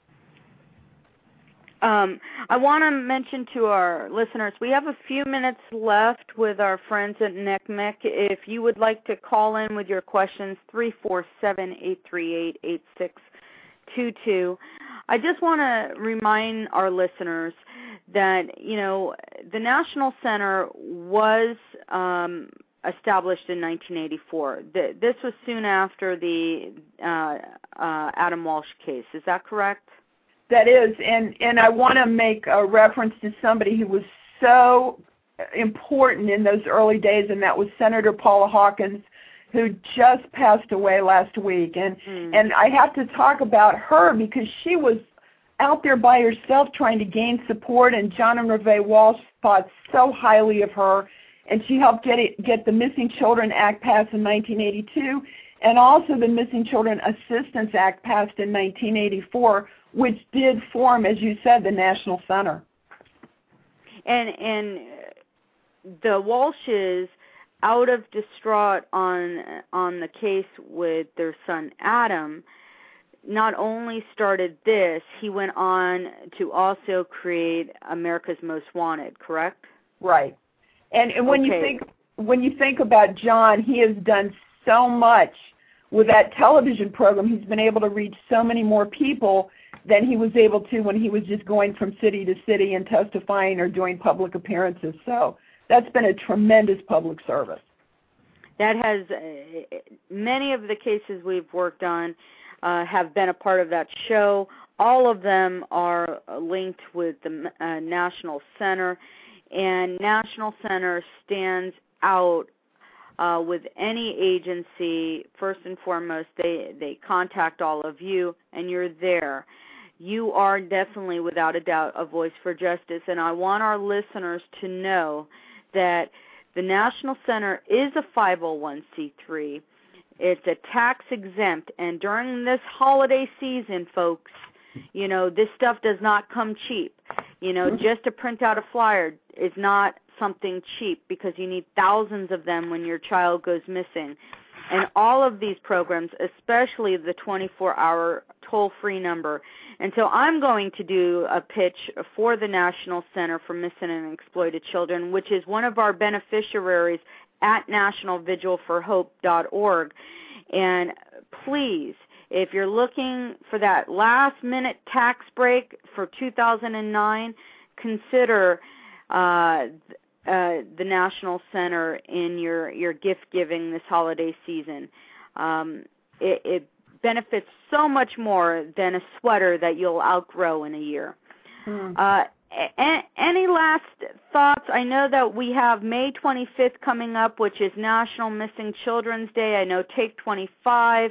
Um, I want to mention to our listeners, we have a few minutes left with our friends at N C M E C. If you would like to call in with your questions, three four seven, eight three eight, eight six two two. I just want to remind our listeners that, you know, the National Center was um, established in nineteen eighty-four. This was soon after the uh, uh, Adam Walsh case. Is that correct? That is, and, and I want to make a reference to somebody who was so important in those early days, and that was Senator Paula Hawkins, who just passed away last week. And, mm. and I have to talk about her because she was out there by herself trying to gain support, and John and Reve Walsh thought so highly of her, and she helped get, it, get the Missing Children Act passed in nineteen eighty-two, and also the Missing Children Assistance Act passed in nineteen eighty-four, which did form, as you said, the National Center. And and the Walshes, out of distraught on on the case with their son Adam, not only started this, he went on to also create America's Most Wanted, correct? Right. And and when okay. you think when you think about John, he has done so much with that television program. He's been able to reach so many more people than he was able to when he was just going from city to city and testifying or doing public appearances. So that's been a tremendous public service. That has, uh, many of the cases we've worked on uh, have been a part of that show. All of them are linked with the uh, National Center, and National Center stands out uh, with any agency. First and foremost, they, they contact all of you, and you're there. You are definitely, without a doubt, a voice for justice, and I want our listeners to know that the National Center is a five oh one c three. It's a tax exempt, and during this holiday season, folks, you know, this stuff does not come cheap. You know, just to print out a flyer is not something cheap because you need thousands of them when your child goes missing. And all of these programs, especially the twenty-four hour toll-free number. And so I'm going to do a pitch for the National Center for Missing and Exploited Children, which is one of our beneficiaries at national vigil for hope dot org. And please, if you're looking for that last-minute tax break for two thousand nine, consider uh, Uh, the National Center in your, your gift giving this holiday season. Um, it, it benefits so much more than a sweater that you'll outgrow in a year. Mm. Uh, a- any last thoughts? I know that we have May twenty-fifth coming up, which is National Missing Children's Day. I know Take twenty-five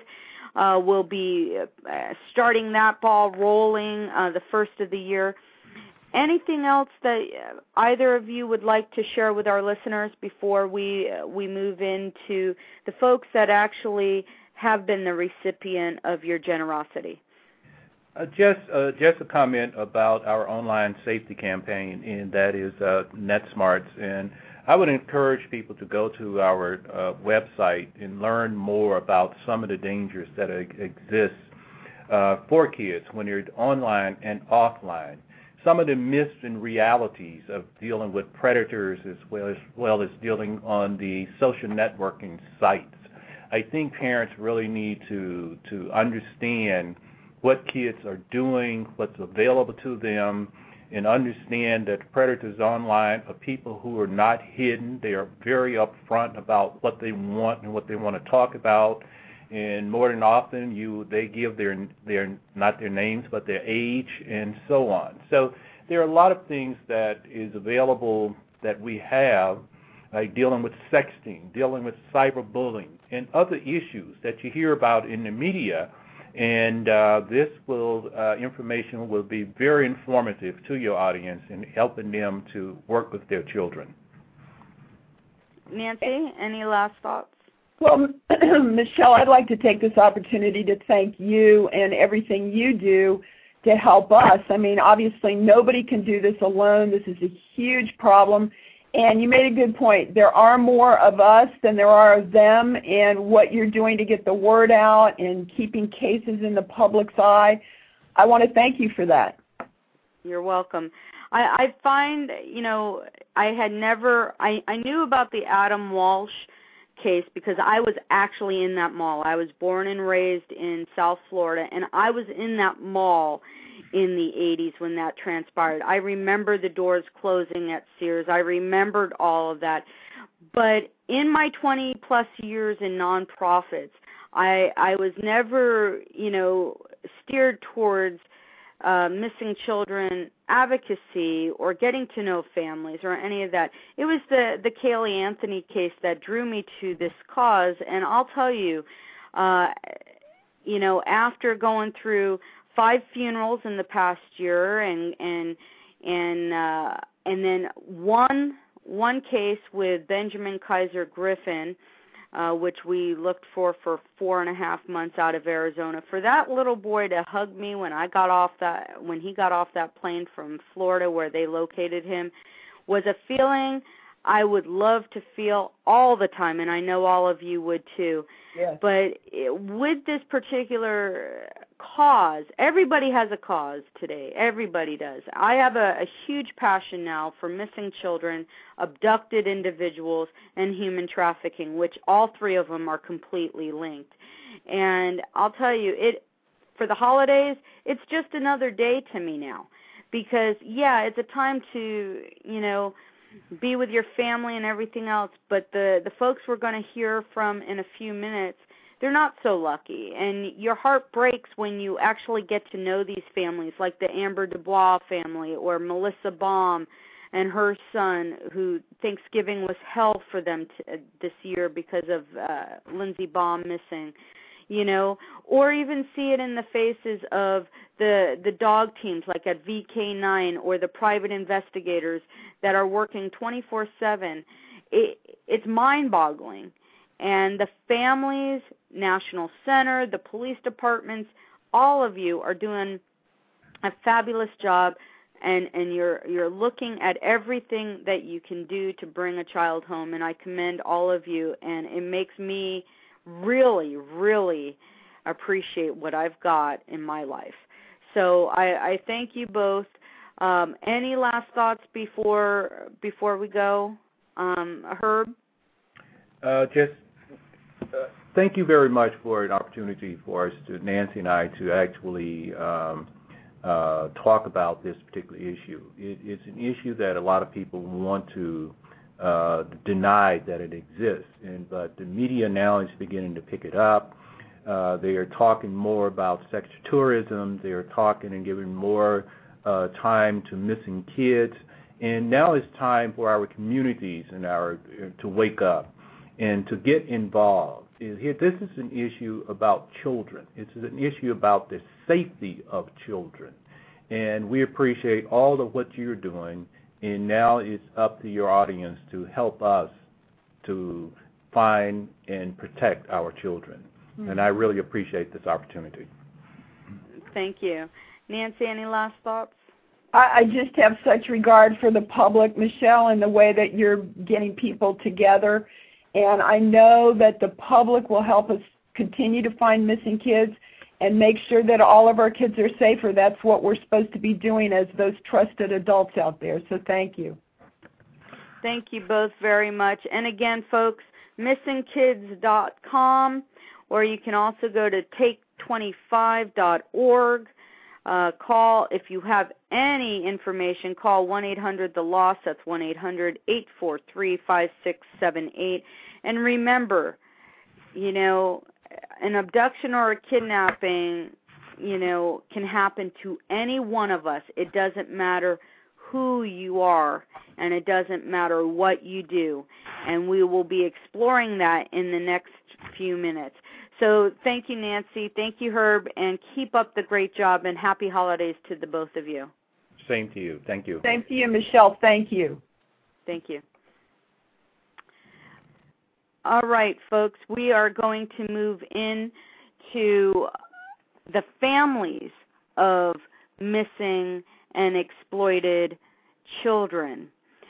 Uh, we'll be uh, starting that ball rolling uh, the first of the year. Anything else that either of you would like to share with our listeners before we uh, we move into the folks that actually have been the recipient of your generosity? Uh, just uh, just a comment about our online safety campaign, and that is uh, NetSmarts. And I would encourage people to go to our uh, website and learn more about some of the dangers that exist uh, for kids when you're online and offline. Some of the myths and realities of dealing with predators as well as, well as dealing on the social networking sites. I think parents really need to, to understand what kids are doing, what's available to them, and understand that predators online are people who are not hidden. They are very upfront about what they want and what they want to talk about. And more than often, you they give their their not their names but their age and so on. So there are a lot of things that is available that we have, like dealing with sexting, dealing with cyberbullying, and other issues that you hear about in the media. And uh, this will uh, information will be very informative to your audience in helping them to work with their children. Nancy, any last thoughts? Well, Michelle, I'd like to take this opportunity to thank you and everything you do to help us. I mean, obviously, nobody can do this alone. This is a huge problem. And you made a good point. There are more of us than there are of them, and what you're doing to get the word out and keeping cases in the public's eye, I want to thank you for that. You're welcome. I, I find, you know, I had never, I, I knew about the Adam Walsh case because I was actually in that mall. I was born and raised in South Florida, and I was in that mall in the eighties when that transpired. I remember the doors closing at Sears. I remembered all of that. But in my twenty plus years in nonprofits, I I was never, you know, steered towards uh, missing children advocacy or getting to know families or any of that. It was the, the Kaylee Anthony case that drew me to this cause, and I'll tell you, uh, you know, after going through five funerals in the past year and and and uh, and then one one case with Benjamin Kaiser Griffin, Uh, which we looked for for four and a half months out of Arizona. For that little boy to hug me when I got off that when he got off that plane from Florida where they located him was a feeling I would love to feel all the time, and I know all of you would too. Yes. But it, with this particular cause, everybody has a cause today. Everybody does. I have a, a huge passion now for missing children, abducted individuals, and human trafficking, which all three of them are completely linked. And I'll tell you, it for the holidays, it's just another day to me now. Because, yeah, it's a time to, you know, be with your family and everything else, but the, the folks we're going to hear from in a few minutes, they're not so lucky. And your heart breaks when you actually get to know these families, like the Amber Dubois family or Melissa Baum and her son, who Thanksgiving was hell for them to, uh, this year because of uh, Lindsey Baum missing. You know, or even see it in the faces of the the dog teams like at V K nine or the private investigators that are working twenty-four seven. It, it's mind-boggling. And the families, National Center, the police departments, all of you are doing a fabulous job, and, and you're you're looking at everything that you can do to bring a child home, and I commend all of you, and it makes me really, really appreciate what I've got in my life. So I, I thank you both. Um, any last thoughts before before we go, um, Herb? Uh, just uh, thank you very much for an opportunity for us, to Nancy and I, to actually um, uh, talk about this particular issue. It, it's an issue that a lot of people want to Uh, denied that it exists, and but the media now is beginning to pick it up. Uh, they are talking more about sex tourism. They are talking and giving more uh, time to missing kids. And now it's time for our communities and our uh, to wake up and to get involved. Here, this is an issue about children. It's an issue about the safety of children. And we appreciate all of what you're doing, and now it's up to your audience to help us to find and protect our children. Mm-hmm. And I really appreciate this opportunity. Thank you. Nancy, any last thoughts? I, I just have such regard for the public, Michelle, and the way that you're getting people together. And I know that the public will help us continue to find missing kids and make sure that all of our kids are safer. That's what we're supposed to be doing as those trusted adults out there. So thank you. Thank you both very much. And again, folks, missing kids dot com, or you can also go to take twenty-five dot org. Uh, call, if you have any information, call one eight hundred the lost. That's one eight hundred eight four three five six seven eight. And remember, you know, an abduction or a kidnapping, you know, can happen to any one of us. It doesn't matter who you are, and it doesn't matter what you do. And we will be exploring that in the next few minutes. So thank you, Nancy. Thank you, Herb. And keep up the great job, and happy holidays to the both of you. Same to you. Thank you. Same to you, Michelle. Thank you. Thank you. All right, folks, we are going to move into the families of missing and exploited children.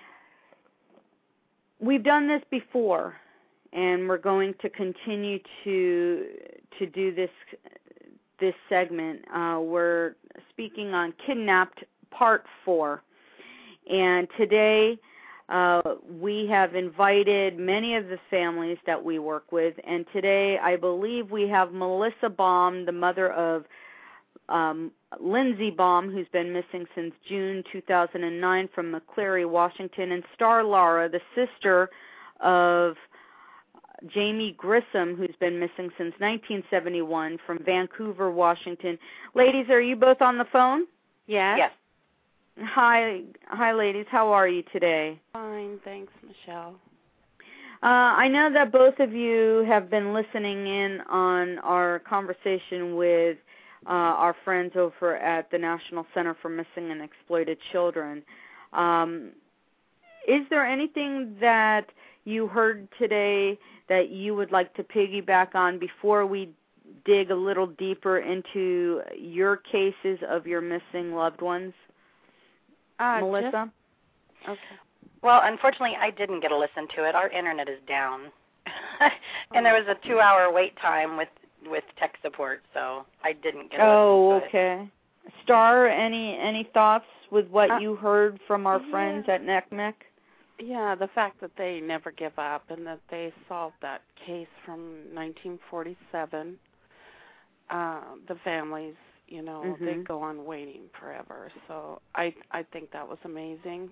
We've done this before, and we're going to continue to to do this this segment. Uh, we're speaking on Kidnapped Part four, and today uh, we have invited many of the families that we work with, and today I believe we have Melissa Baum, the mother of um, Lindsay Baum, who's been missing since June two thousand nine from McCleary, Washington, and Star Lara, the sister of Jamie Grissom, who's been missing since nineteen seventy-one from Vancouver, Washington. Ladies, are you both on the phone? Yes. Yes. Hi, hi, ladies. How are you today? Fine, thanks, Michelle. Uh, I know that both of you have been listening in on our conversation with uh, our friends over at the National Center for Missing and Exploited Children. Um, is there anything that you heard today that you would like to piggyback on before we dig a little deeper into your cases of your missing loved ones? Uh, Melissa? Just, okay. Well, unfortunately, I didn't get to listen to it. Our internet is down. And there was a two-hour wait time with, with tech support, so I didn't get to oh, listen to okay. it. Star, any any thoughts with what uh, you heard from our yeah. friends at N C M E C? Yeah, the fact that they never give up and that they solved that case from nineteen forty-seven. Uh, the families, you know, mm-hmm. they go on waiting forever. So I I think that was amazing.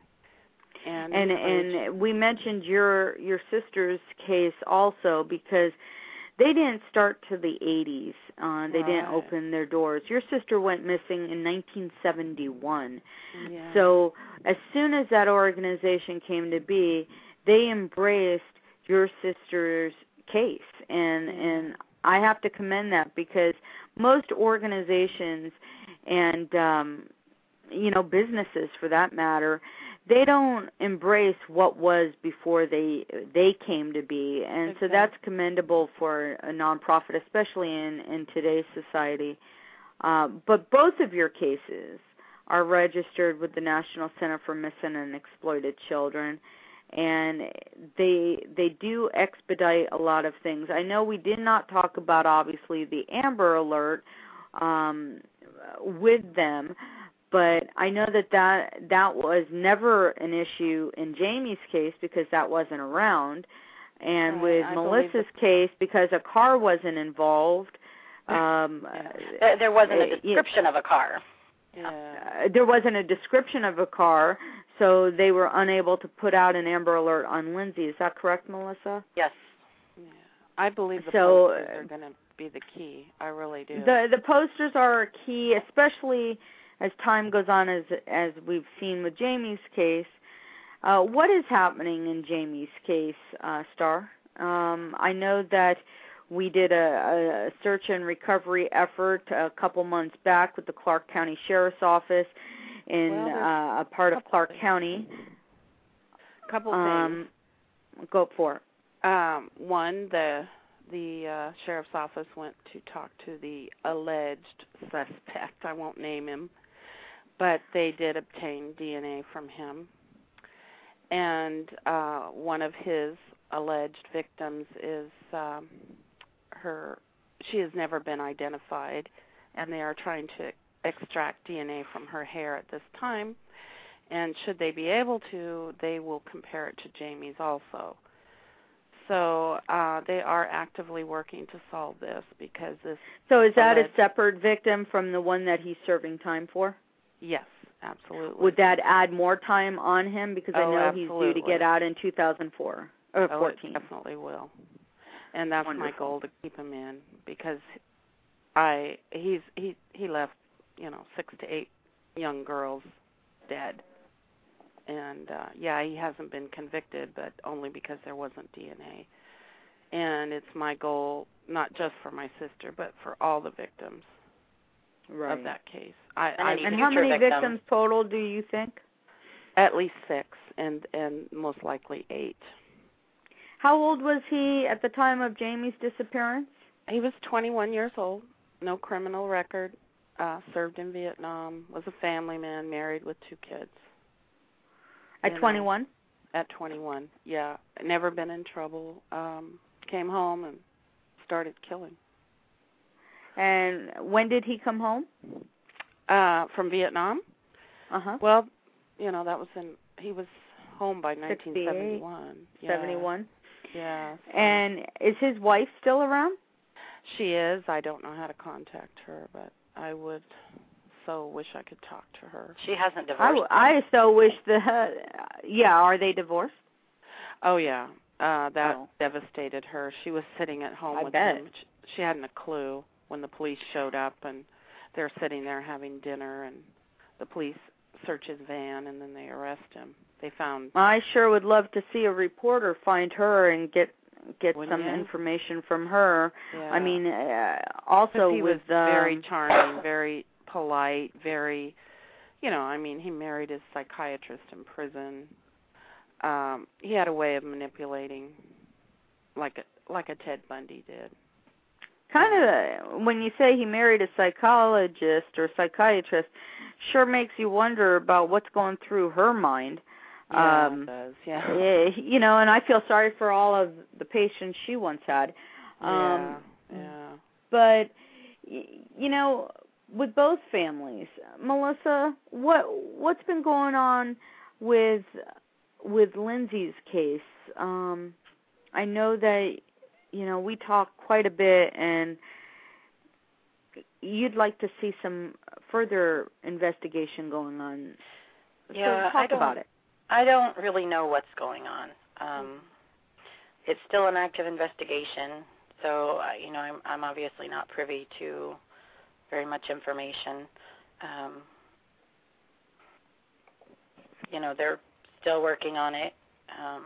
And and, and we mentioned your your sister's case also because they didn't start till the eighties. Uh, they right. didn't open their doors. Your sister went missing in nineteen seventy-one. Yeah. So as soon as that organization came to be, they embraced your sister's case. And, yeah. and I have to commend that because most organizations and, um, you know, businesses for that matter, they don't embrace what was before they they came to be, and exactly. so that's commendable for a nonprofit, especially in, in today's society. Uh, but both of your cases are registered with the National Center for Missing and Exploited Children, and they they do expedite a lot of things. I know we did not talk about, obviously, the Amber Alert um, with them, but I know that, that that was never an issue in Jamie's case because that wasn't around. And right, with I Melissa's case, because a car wasn't involved. Um, yeah. There wasn't a uh, description of a car. Yeah. Uh, there wasn't a description of a car, so they were unable to put out an Amber Alert on Lindsay. Is that correct, Melissa? Yes. Yeah. I believe the so, posters are going to be the key. I really do. The, the posters are a key, especially as time goes on, as as we've seen with Jamie's case. Uh, what is happening in Jamie's case, uh, Star? Um, I know that we did a, a search and recovery effort a couple months back with the Clark County Sheriff's Office in well, uh, a part of Clark things. County. A couple um, things. Go for it. Um, one, the the uh, sheriff's office went to talk to the alleged suspect. I won't name him, but they did obtain D N A from him. And uh, one of his alleged victims is um, her. She has never been identified, and they are trying to extract D N A from her hair at this time. And should they be able to, they will compare it to Jamie's also. So uh, they are actively working to solve this because this. So is that alleged, a separate victim from the one that he's serving time for? Yes, absolutely. Would that add more time on him? Because I Oh, know absolutely. he's due to get out in two thousand four or oh, fourteen. It definitely will. And that's Wonderful. my goal, to keep him in, because I he's he he left, you know, six to eight young girls dead. And, uh, yeah, he hasn't been convicted, but only because there wasn't D N A. And it's my goal, not just for my sister, but for all the victims right. of that case. I, And I, any And future how many victims. victims total do you think? At least six, and, and most likely eight. How old was he at the time of Jamie's disappearance? He was twenty-one years old, no criminal record, uh, served in Vietnam, was a family man, married with two kids. At twenty-one? At twenty-one, yeah. Never been in trouble. Um, came home and started killing. And when did he come home? Uh, from Vietnam? Uh-huh. Well, you know, that was in, he was home by nineteen seventy-one. Yeah. seventy-one? Yeah. So. And is his wife still around? She is. I don't know how to contact her, but I would so wish I could talk to her. She hasn't I, divorced. w- I so wish the, uh, yeah, are they divorced? Oh, yeah. Uh, that Oh. devastated her. She was sitting at home I with bet. him. She, she hadn't a clue when the police showed up, and they're sitting there having dinner, and the police search his van, and then they arrest him. They found... I sure would love to see a reporter find her and get get Wouldn't some you? information from her. Yeah. I mean, uh, also he with was very um, charming, very polite, very, you know, I mean, he married his psychiatrist in prison. Um, he had a way of manipulating, like a like a Ted Bundy did. kind of, when you say he married a psychologist or psychiatrist, sure makes you wonder about what's going through her mind. Yeah, um, it does. Yeah. eh, you know, and I feel sorry for all of the patients she once had. Um, yeah. Yeah. But, y- you know, with both families, Melissa, what what's been going on with with Lindsay's case? Um, I know that, you know, we talk quite a bit, and you'd like to see some further investigation going on. Yeah, so talk I don't, about it. I don't really know what's going on. Um, it's still an active investigation, so uh, you know, I'm, I'm obviously not privy to very much information. Um, you know, they're still working on it. Um,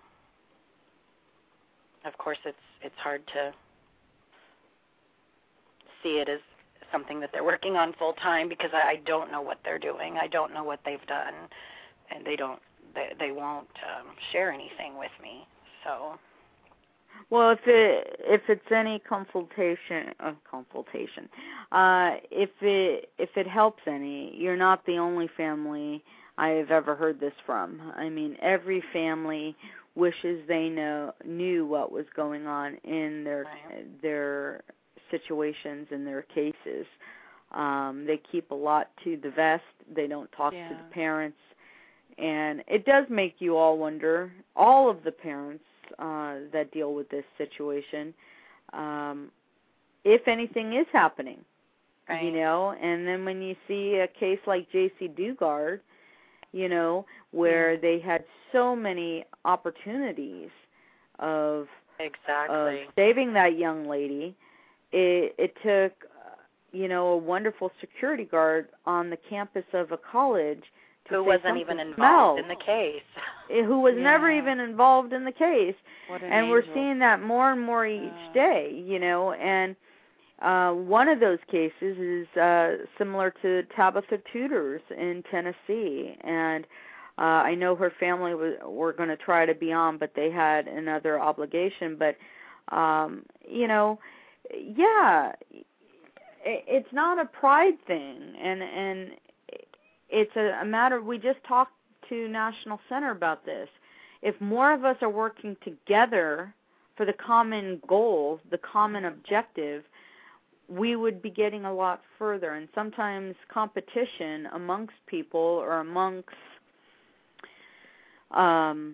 of course, it's it's hard to see it as something that they're working on full time because I, I don't know what they're doing. I don't know what they've done, and they don't. They, they won't um, share anything with me. So. Well, if it if it's any consultation, uh, consultation, uh, if it if it helps any, you're not the only family I have ever heard this from. I mean, every family wishes they know knew what was going on in their Right. their situations and their cases. Um, they keep a lot to the vest. They don't talk Yeah. to the parents, and it does make you all wonder. All of the parents. Uh, that deal with this situation, um, if anything is happening, Right. you know, and then when you see a case like J C Dugard, you know, where Mm. they had so many opportunities of, Exactly. of saving that young lady, it, it took, uh, you know, a wonderful security guard on the campus of a college to Who say wasn't something even involved smelled. in the case. who was yeah. never even involved in the case. What an and angel. we're seeing that more and more each uh, day, you know, and uh, one of those cases is uh, similar to Tabitha Tudor's in Tennessee, and uh, I know her family was, were going to try to be on, but they had another obligation, but, um, you know, yeah, it's not a pride thing, and and it's a, a matter. We just talked to National Center about this. If more of us are working together for the common goal, the common objective, we would be getting a lot further. And sometimes competition amongst people or amongst, um,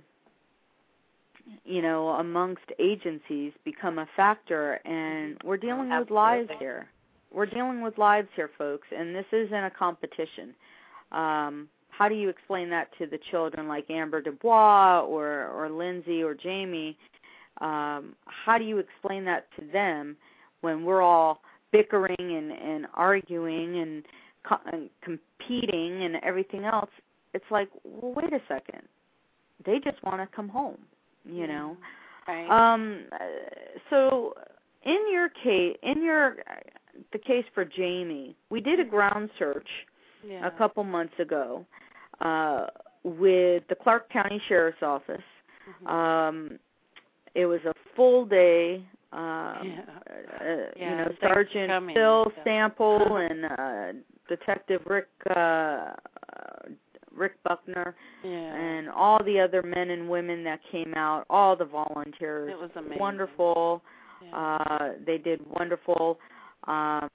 you know, amongst agencies become a factor, and we're dealing Absolutely. with lives here. We're dealing with lives here, folks, and this isn't a competition. Um, how do you explain that to the children like Amber Dubois or, or Lindsay or Jamie? Um, how do you explain that to them when we're all bickering and, and arguing and, co- and competing and everything else? It's like, well, wait a second. They just want to come home, you know. Right. Um, so in your case, in your the case for Jamie, we did a ground search yeah. a couple months ago uh, with the Clark County Sheriff's Office. Mm-hmm. Um, it was a full day. Um, yeah. uh, yeah, you know, Sergeant coming. Phil yeah. Sample and uh, Detective Rick uh, Rick Buckner yeah. and all the other men and women that came out, all the volunteers. It was amazing. Wonderful. Yeah. Uh, they did wonderful. Um,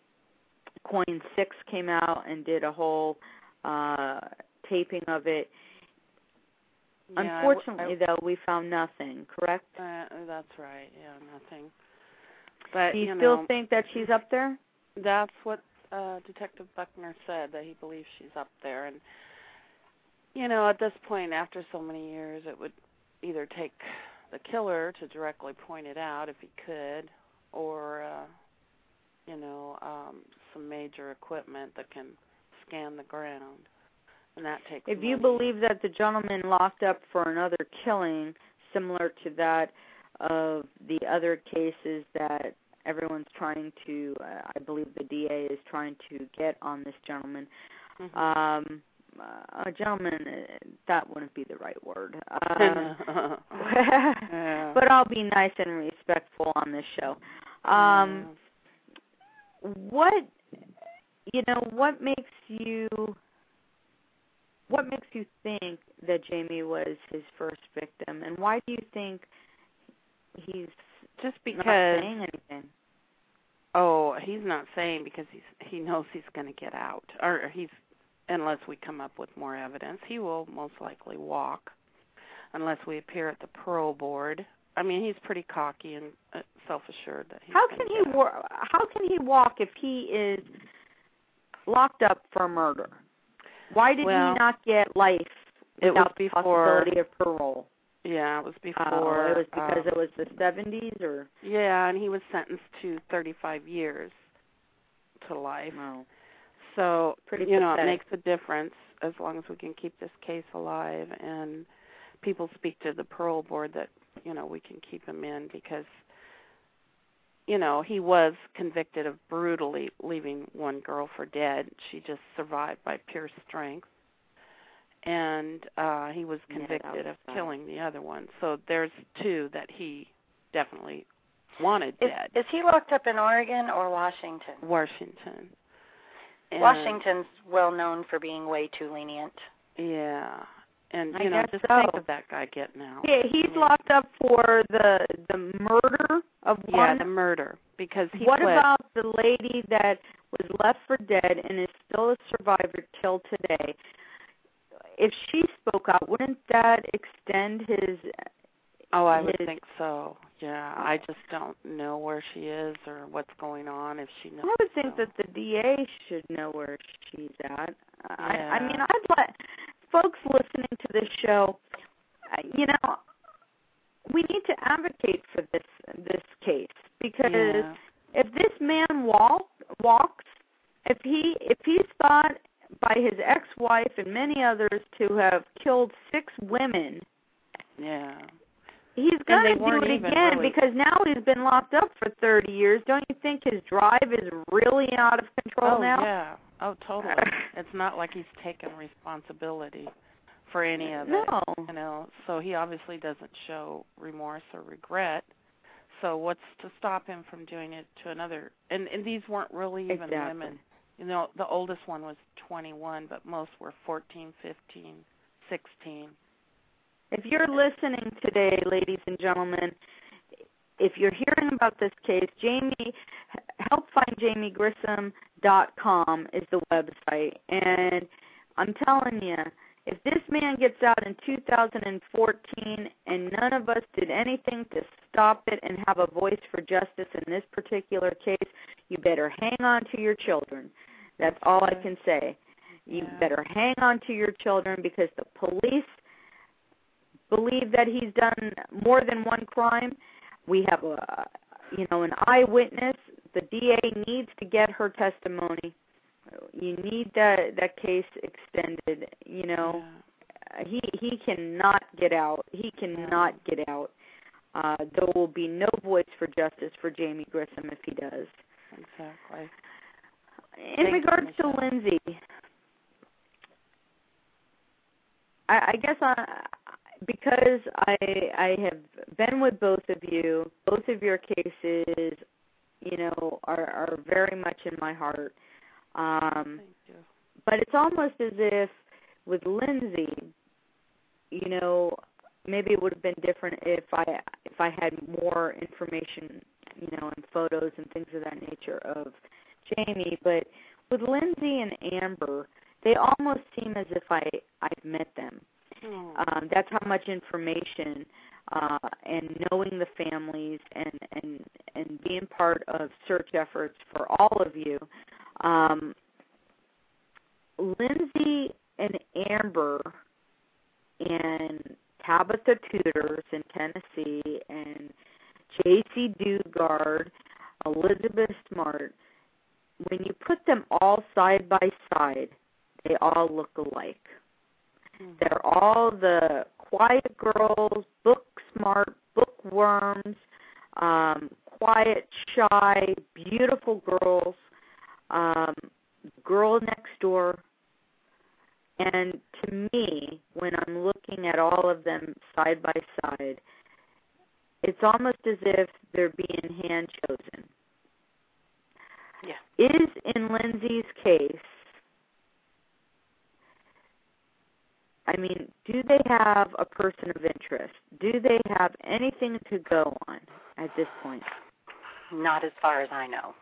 Coin Six came out and did a whole uh, taping of it. Yeah, Unfortunately, I w- I, though, we found nothing, correct? Uh, that's right. Yeah, nothing. But Do you, you still know, think that she's up there? That's what uh, Detective Buckner said, that he believes she's up there. And, you know, at this point, after so many years, it would either take the killer to directly point it out if he could, or, uh, you know, um, some major equipment that can scan the ground. And that takes If money. you believe that the gentleman locked up for another killing, similar to that of the other cases that everyone's trying to, uh, I believe the D A is trying to get on this gentleman, Mm-hmm. um, uh, a gentleman, uh, that wouldn't be the right word. Um, yeah. But I'll be nice and respectful on this show. Um, yeah. What, you know, what makes you... What makes you think that Jamie was his first victim, and why do you think he's just because not saying anything? Oh, he's not saying because he's he knows he's going to get out, or he's unless we come up with more evidence, he will most likely walk, unless we appear at the parole board. I mean, he's pretty cocky and uh, self-assured that he's. How can he wa- How can he walk if he is locked up for murder? Why did well, he not get life it without was before, the possibility of parole? Yeah, it was before. Uh, it was because um, it was the seventies, or yeah, and he was sentenced to thirty-five years to life. Wow. So Pretty you know, pathetic. it makes a difference as long as we can keep this case alive, and people speak to the parole board that you know we can keep him in because. You know, he was convicted of brutally leaving one girl for dead. She just survived by pure strength. And uh, he was convicted yeah, of sad. killing the other one. So there's two that he definitely wanted Is, dead. is he locked up in Oregon or Washington? Washington. And, Washington's well known for being way too lenient. Yeah. And, I you know, guess just so. think of that guy getting out. Yeah, he's I mean, locked up for the the murder of one. Yeah, the murder. Because he What pled, about the lady that was left for dead and is still a survivor till today? If she spoke out, wouldn't that extend his... Oh, I would his, think so. Yeah, I just don't know where she is or what's going on if she knows. I would think so. that the D A should know where she's at. Yeah. I, I mean, I'd let folks listening to this show, you know, we need to advocate for this this case because Yeah. if this man walk, walks, if he if he's thought by his ex-wife wife and many others to have killed six women. Yeah. He's going to do it again really... because now he's been locked up for thirty years. Don't you think his drive is really out of control oh, now? Oh, yeah. Oh, totally. It's not like he's taken responsibility for any of no. it. You know, so he obviously doesn't show remorse or regret. So what's to stop him from doing it to another? And, and these weren't really even exactly. women. You know, the oldest one was twenty-one, but most were fourteen, fifteen, sixteen. If you're listening today, ladies and gentlemen, if you're hearing about this case, Jamie, help find jamie grissom dot com is the website. And I'm telling you, if this man gets out in two thousand fourteen and none of us did anything to stop it and have a voice for justice in this particular case, you better hang on to your children. That's all I can say. You yeah. better hang on to your children because the police believe that he's done more than one crime. We have a, you know, an eyewitness. The D A needs to get her testimony. You need that that case extended. You know, yeah. he he cannot get out. He cannot yeah. get out. Uh, there will be no voice for justice for Jamie Grissom if he does. Exactly. In Thank regards you, to Lindsay, I, I guess I. Because I I have been with both of you, both of your cases, you know, are, are very much in my heart. Um, Thank you. But it's almost as if with Lindsay, you know, maybe it would have been different if I if I had more information, you know, and photos and things of that nature of Jamie. But with Lindsay and Amber, they almost seem as if I I've met them. Um, that's how much information uh, and knowing the families and, and and being part of search efforts for all of you. Um, Lindsay and Amber and Tabitha Tutors in Tennessee and J C Dugard, Elizabeth Smart, when you put them all side by side, they all look alike. They're all the quiet girls, book smart, bookworms, um, quiet, shy, beautiful girls, um, girl next door. And to me, when I'm looking at all of them side by side, it's almost as if they're being hand chosen. Yeah. Is in Lindsay's case, I mean, do they have a person of interest? Do they have anything to go on at this point? Not as far as I know.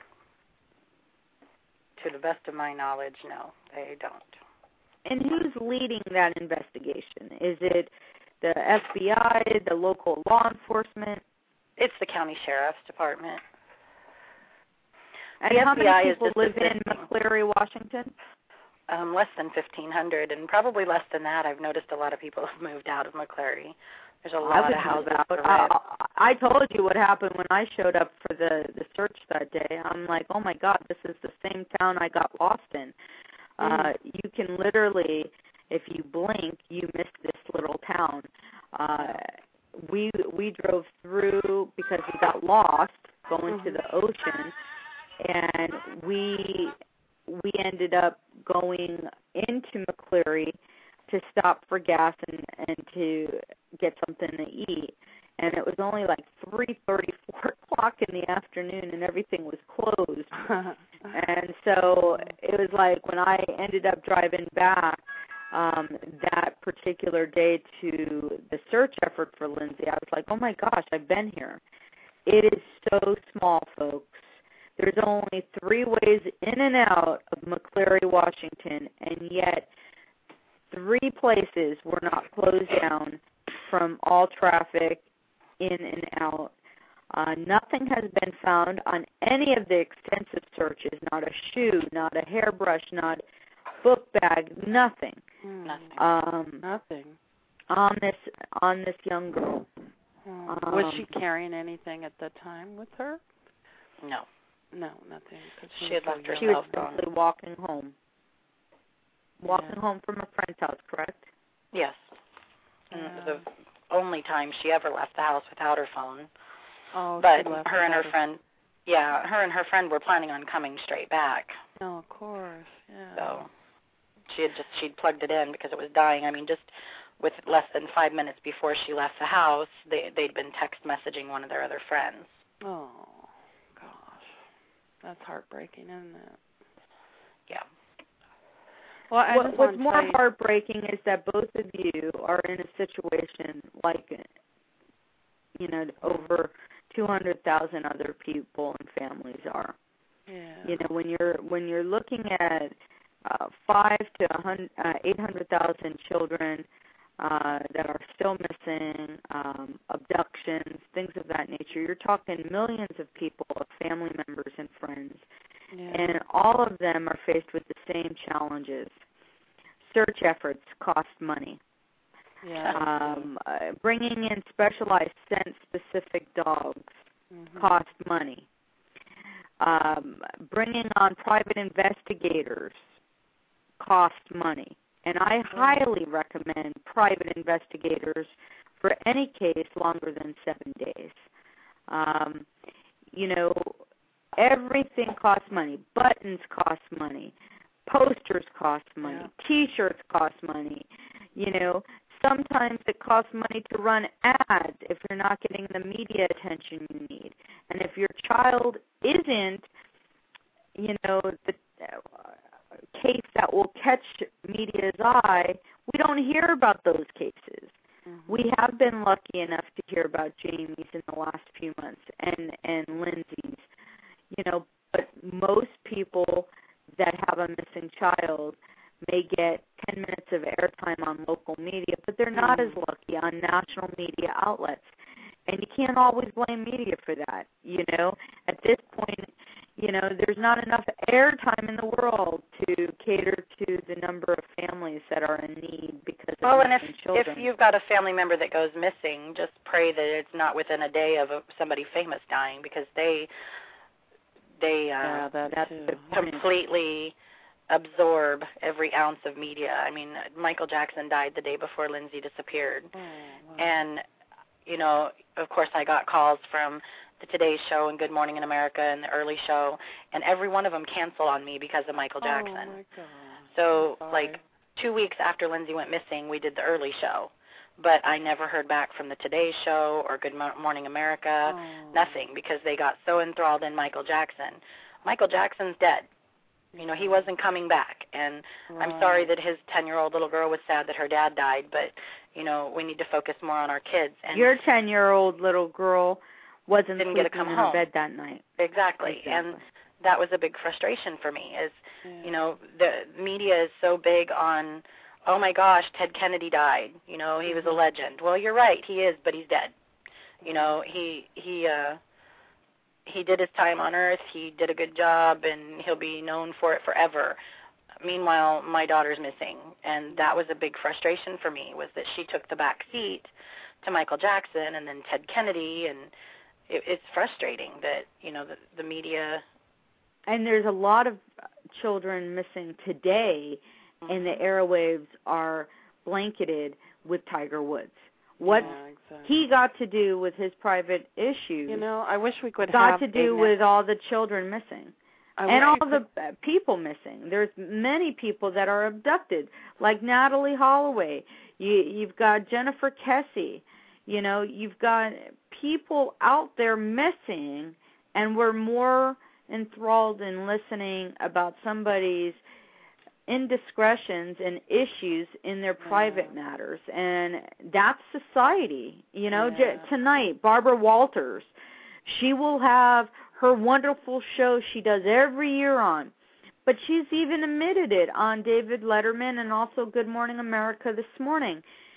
To the best of my knowledge, no, they don't. And who's leading that investigation? Is it the F B I, the local law enforcement? It's the county sheriff's department. And how many people live in McCleary, Washington? Um, less than fifteen hundred, and probably less than that. I've noticed a lot of people have moved out of McCleary. There's a lot of houses. I, I told you what happened when I showed up for the, the search that day. I'm like, oh, my God, this is the same town I got lost in. Mm. Uh, you can literally, if you blink, you miss this little town. Uh, we we drove through because we got lost going mm-hmm. to the ocean, and we... we ended up going into McCleary to stop for gas and, and to get something to eat. And it was only like three thirty, four o'clock in the afternoon, and everything was closed. And so it was like when I ended up driving back um, that particular day to the search effort for Lindsay, I was like, oh, my gosh, I've been here. It is so small, folks. There's only three ways in and out of McCleary, Washington, and yet three places were not closed down from all traffic in and out. Uh, nothing has been found on any of the extensive searches, not a shoe, not a hairbrush, not a book bag, nothing. Nothing. Um, nothing. On this, on this young girl. Hmm. Um, was she carrying anything at the time with her? No. No, nothing. She, she had left herself. She was simply walking home. walking Yeah. home from a friend's house, correct? Yes. Yeah. The only time she ever left the house without her phone. Oh, but she left her and her without friend, yeah, her and her friend were planning on coming straight back. Oh, of course. Yeah. So she had just she'd plugged it in because it was dying. I mean, just with less than five minutes before she left the house, they they'd been text messaging one of their other friends. Oh, gosh, that's heartbreaking, isn't it? Yeah. Well, I what, just what's want to more say, heartbreaking is that both of you are in a situation like, you know, over two hundred thousand other people and families are. yeah. You know, when you're when you're looking at uh, five to a hundred, uh, eight hundred thousand children uh, that are still missing, um, abductions, things of that nature, you're talking millions of people, of family members and friends. Yeah. And all of them are faced with the same challenges. Search efforts cost money. Yeah. Um, uh, bringing in specialized scent-specific dogs mm-hmm. cost money. Um, bringing on private investigators cost money. And I highly recommend private investigators for any case longer than seven days. Um, you know, everything costs money. Buttons cost money. Posters cost money. Yeah. T-shirts cost money. You know, sometimes it costs money to run ads if you're not getting the media attention you need. And if your child isn't, you know, the uh, case that will catch media's eye, we don't hear about those cases. Mm-hmm. We have been lucky enough to hear about Jamie's in the last few months and, and Lindsay's. You know, but most people that have a missing child may get ten minutes of airtime on local media, but they're not mm-hmm. as lucky on national media outlets. And you can't always blame media for that, you know. At this point, you know, there's not enough airtime in the world to cater to the number of families that are in need because of well, and if missing children. if you've got a family member that goes missing, just pray that it's not within a day of a, somebody famous dying, because they they uh, yeah, that that's too. the point. completely absorb every ounce of media. I mean, Michael Jackson died the day before Lindsay disappeared, Oh, wow. and you know, of course, I got calls from the Today Show and Good Morning in America and the early show, and every one of them canceled on me because of Michael Jackson. Oh, my God. So, I'm sorry. like, two weeks after Lindsay went missing, we did the early show, but I never heard back from the Today Show or Good Morning America, oh. nothing, because they got so enthralled in Michael Jackson. Michael Jackson's dead. You know, he wasn't coming back, and Right. I'm sorry that his ten-year-old little girl was sad that her dad died, but, you know, we need to focus more on our kids. And Your ten-year-old little girl wasn't didn't sleeping get to come in home. her bed that night. Exactly. Exactly. And that was a big frustration for me is, Yeah. you know, the media is so big on, oh, my gosh, Ted Kennedy died. You know, he was a legend. Well, you're right, he is, but he's dead. You know, he he uh, he did his time on Earth. He did a good job, and he'll be known for it forever. Meanwhile, my daughter's missing, and that was a big frustration for me, was that she took the back seat to Michael Jackson and then Ted Kennedy, and it, it's frustrating that, you know, the, the media... And there's a lot of children missing today, mm-hmm. and the airwaves are blanketed with Tiger Woods. What yeah, exactly. he got to do with his private issues You know, I wish we could got have to do a with all the children missing. I and all wish we the uh, people missing. There's many people that are abducted, like Natalie Holloway. You, you've got Jennifer Kesse. You know, you've got people out there missing, and we're more enthralled in listening about somebody's indiscretions and issues in their private yeah. matters. And that's society. You know, Yeah. j- tonight, Barbara Walters, she will have her wonderful show she does every year on. But she's even admitted it on David Letterman and also Good Morning America this morning.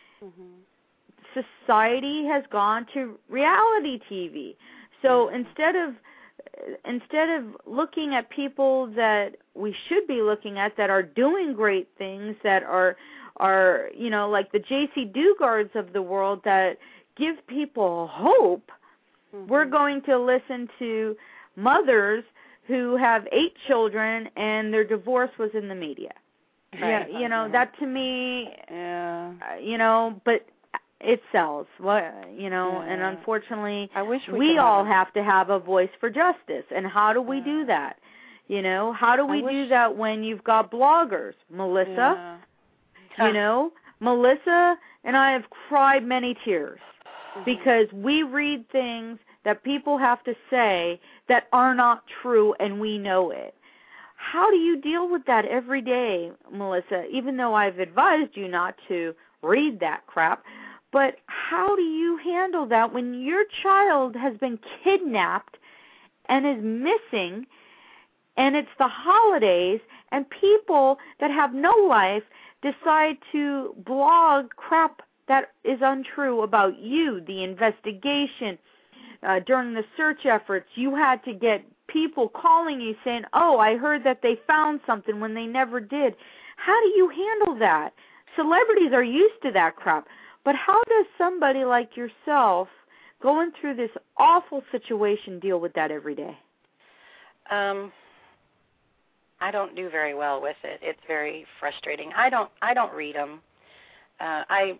Mm-hmm. Society has gone to reality T V. So mm-hmm. instead of instead of looking at people that we should be looking at that are doing great things, that are are you know, like the J C Dugards of the world that give people hope, mm-hmm. we're going to listen to mothers who have eight children and their divorce was in the media. Yeah, you know, that to me, yeah. uh, you know, but it sells. What, you know, Yeah. and unfortunately, I wish we, we could all have, have to have a voice for justice. And how do we Yeah. do that? You know, how do we wish- do that when you've got bloggers? Melissa, Yeah. you know, Melissa and I have cried many tears Mhm. because we read things that people have to say that are not true, and we know it. How do you deal with that every day, Melissa? Even though I've advised you not to read that crap, but how do you handle that when your child has been kidnapped and is missing, and it's the holidays, and people that have no life decide to blog crap that is untrue about you, the investigation? Uh, during the search efforts, you had to get people calling you saying, oh, I heard that they found something when they never did. How do you handle that? Celebrities are used to that crap. But how does somebody like yourself going through this awful situation deal with that every day? Um, I don't do very well with it. It's very frustrating. I don't I don't read them. Uh, I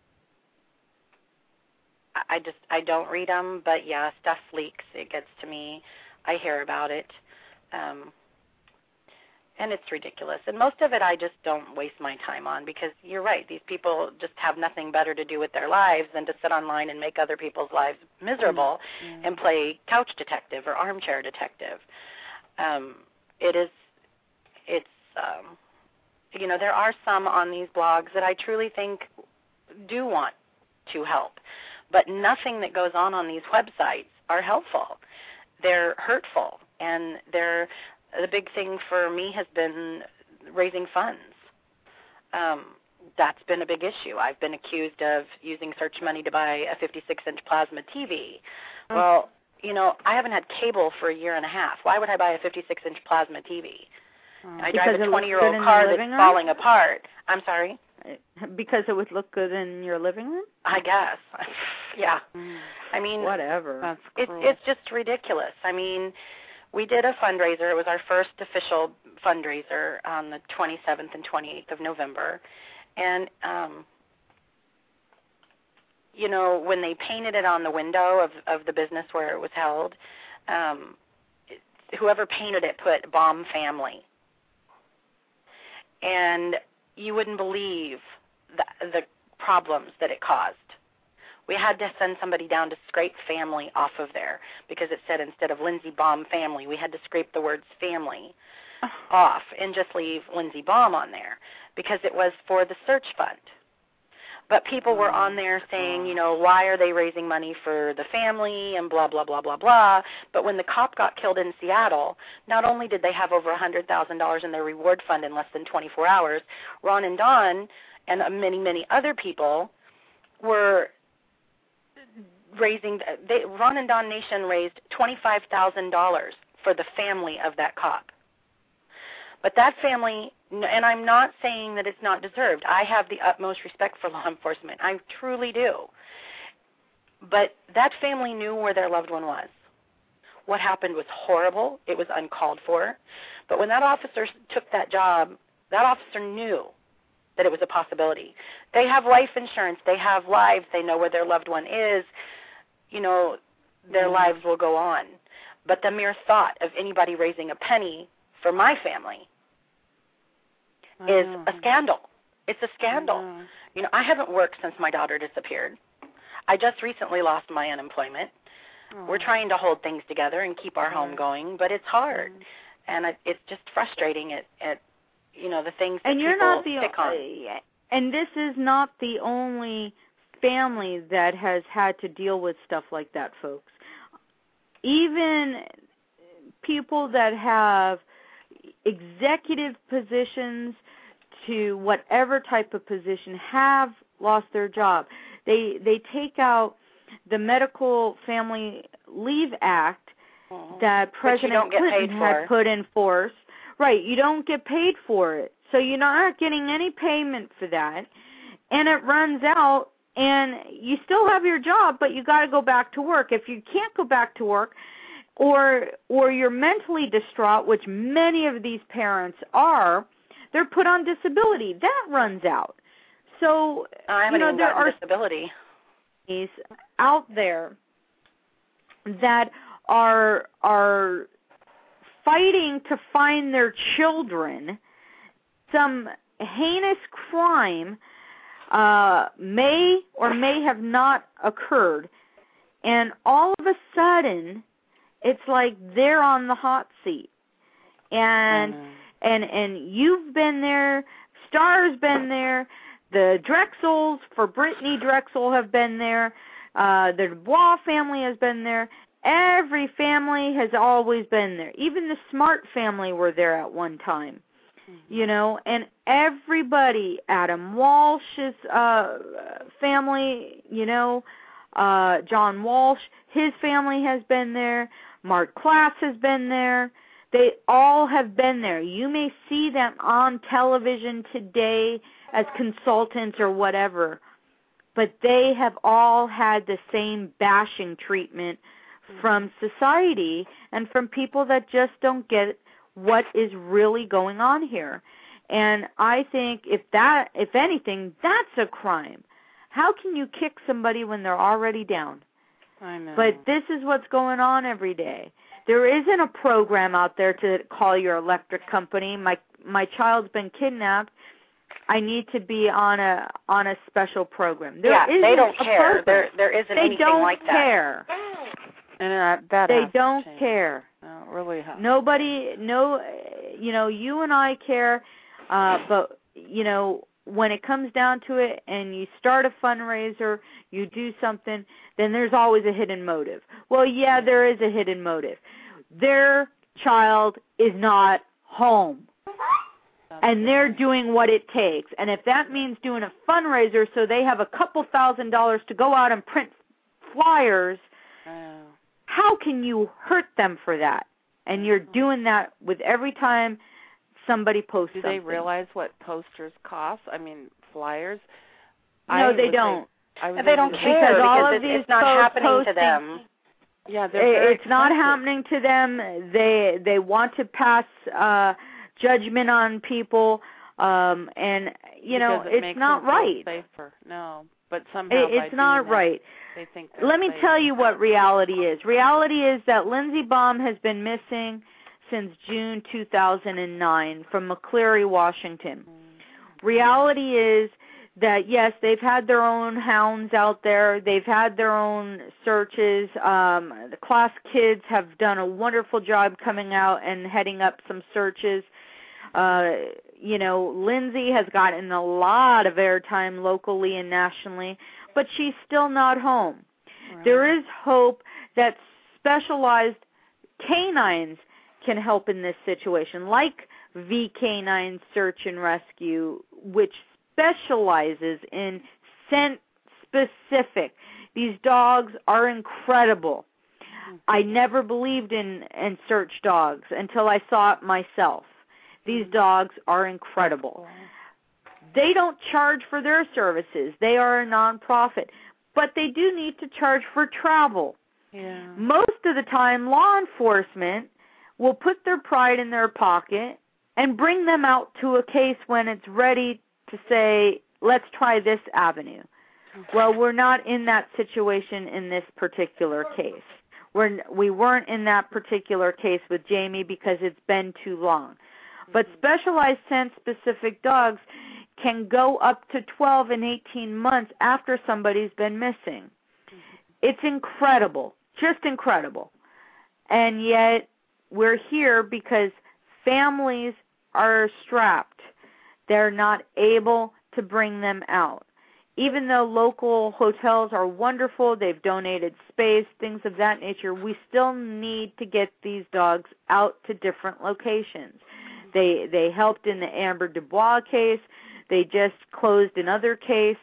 I just, I don't read them, but yeah, stuff leaks. It gets to me. I hear about it. Um, and it's ridiculous. And most of it I just don't waste my time on because you're right. These people just have nothing better to do with their lives than to sit online and make other people's lives miserable mm-hmm. and play couch detective or armchair detective. Um, it is, it's, um, you know, there are some on these blogs that I truly think do want to help. But nothing that goes on on these websites are helpful. They're hurtful, and they're the big thing for me has been raising funds. Um, that's been a big issue. I've been accused of using search money to buy a fifty-six inch plasma T V. Oh. Well, you know, I haven't had cable for a year and a half. Why would I buy a fifty-six inch plasma T V? Oh. I drive a twenty-year-old car that's room? falling apart. I'm sorry? Because it would look good in your living room? I guess. Yeah. Mm. I mean, whatever. That's it's it's just ridiculous. I mean, we did a fundraiser. It was our first official fundraiser on the twenty-seventh and twenty-eighth of November. And, um, you know, when they painted it on the window of, of the business where it was held, um, whoever painted it put Bomb Family. And you wouldn't believe the, the problems that it caused. We had to send somebody down to scrape family off of there because it said instead of Lindsay Baum Family, we had to scrape the words family oh. off and just leave Lindsay Baum on there because it was for the search fund. But people were on there saying, you know, why are they raising money for the family and blah, blah, blah, blah, blah. But when the cop got killed in Seattle, not only did they have over one hundred thousand dollars in their reward fund in less than twenty-four hours, Ron and Don and many, many other people were raising, they, Ron and Don Nation raised twenty-five thousand dollars for the family of that cop. But that family, and I'm not saying that it's not deserved. I have the utmost respect for law enforcement. I truly do. But that family knew where their loved one was. What happened was horrible. It was uncalled for. But when that officer took that job, that officer knew that it was a possibility. They have life insurance. They have lives. They know where their loved one is. You know, their mm-hmm. lives will go on. But the mere thought of anybody raising a penny for my family is a scandal. It's a scandal. You know, I haven't worked since my daughter disappeared. I just recently lost my unemployment. Oh. We're trying to hold things together and keep our home going, but it's hard. Mm. And it, it's just frustrating at, at, you know, the things that and you're people not the pick on. Uh, and this is not the only family that has had to deal with stuff like that, folks. Even people that have executive positions to whatever type of position have lost their job. They they take out the Medical Family Leave Act mm-hmm. that President Clinton had put in force. Right, you don't get paid for it. So you're not getting any payment for that. And it runs out and you still have your job, but you got to go back to work. If you can't go back to work, or or you're mentally distraught, which many of these parents are, they're put on disability. That runs out. So, I you know, even there gotten are disability. out there that are are fighting to find their children. Some heinous crime uh, may or may have not occurred, and all of a sudden, it's like they're on the hot seat, and mm-hmm. and and you've been there. Star's been there. The Drexels for Brittany Drexel have been there. Uh, the Dubois family has been there. Every family has always been there. Even the Smart family were there at one time. Mm-hmm. You know, and everybody, Adam Walsh's uh, family, you know, uh, John Walsh, his family has been there. Mark Klass has been there. They all have been there. You may see them on television today as consultants or whatever, but they have all had the same bashing treatment from society and from people that just don't get what is really going on here. And I think if that, if anything, that's a crime. How can you kick somebody when they're already down? I know. But this is what's going on every day. There isn't a program out there to call your electric company. My my child's been kidnapped. I need to be on a on a special program. There yeah, they don't care. Program. There there isn't they anything don't like that. Care. And uh, that they has don't to change. care. No, really has. Nobody, no, you know, you and I care, uh, but you know, when it comes down to it, and you start a fundraiser, you do something, then there's always a hidden motive. Well, yeah, there is a hidden motive. Their child is not home, and they're doing what it takes. And if that means doing a fundraiser so they have a couple thousand dollars to go out and print flyers, oh. how can you hurt them for that? And you're doing that with every time somebody posts Do something. they realize what posters cost? I mean, flyers? No, I they don't. Say, I they don't care because, because all of it's, these it's not happening posting, to them. Yeah, they're very it's not expensive. happening to them. They they want to pass uh, judgment on people, um, and you because know it it's makes not them feel right. Safer. No, but somehow It, it's by not doing right. That, they think they're Let me safe. tell you what reality is. Reality is that Lindsey Baum has been missing since June two thousand nine from McCleary, Washington. Mm-hmm. Reality is that, yes, they've had their own hounds out there. They've had their own searches. Um, the Class kids have done a wonderful job coming out and heading up some searches. Uh, you know, Lindsay has gotten a lot of airtime locally and nationally, but she's still not home. Right. There is hope that specialized canines can help in this situation, like V Canine Search and Rescue, which specializes in scent specific. These dogs are incredible. I never believed in, in search dogs until I saw it myself. These dogs are incredible. They don't charge for their services. They are a nonprofit, but they do need to charge for travel. Yeah. Most of the time, law enforcement will put their pride in their pocket and bring them out to a case when it's ready to say, let's try this avenue. Well, we're not in that situation in this particular case. We're, we weren't in that particular case with Jamie because it's been too long. But specialized scent-specific dogs can go up to twelve and eighteen months after somebody's been missing. It's incredible, just incredible. And yet we're here because families are strapped. They're not able to bring them out. Even though local hotels are wonderful, they've donated space, things of that nature, we still need to get these dogs out to different locations. They they helped in the Amber Dubois case. They just closed another case.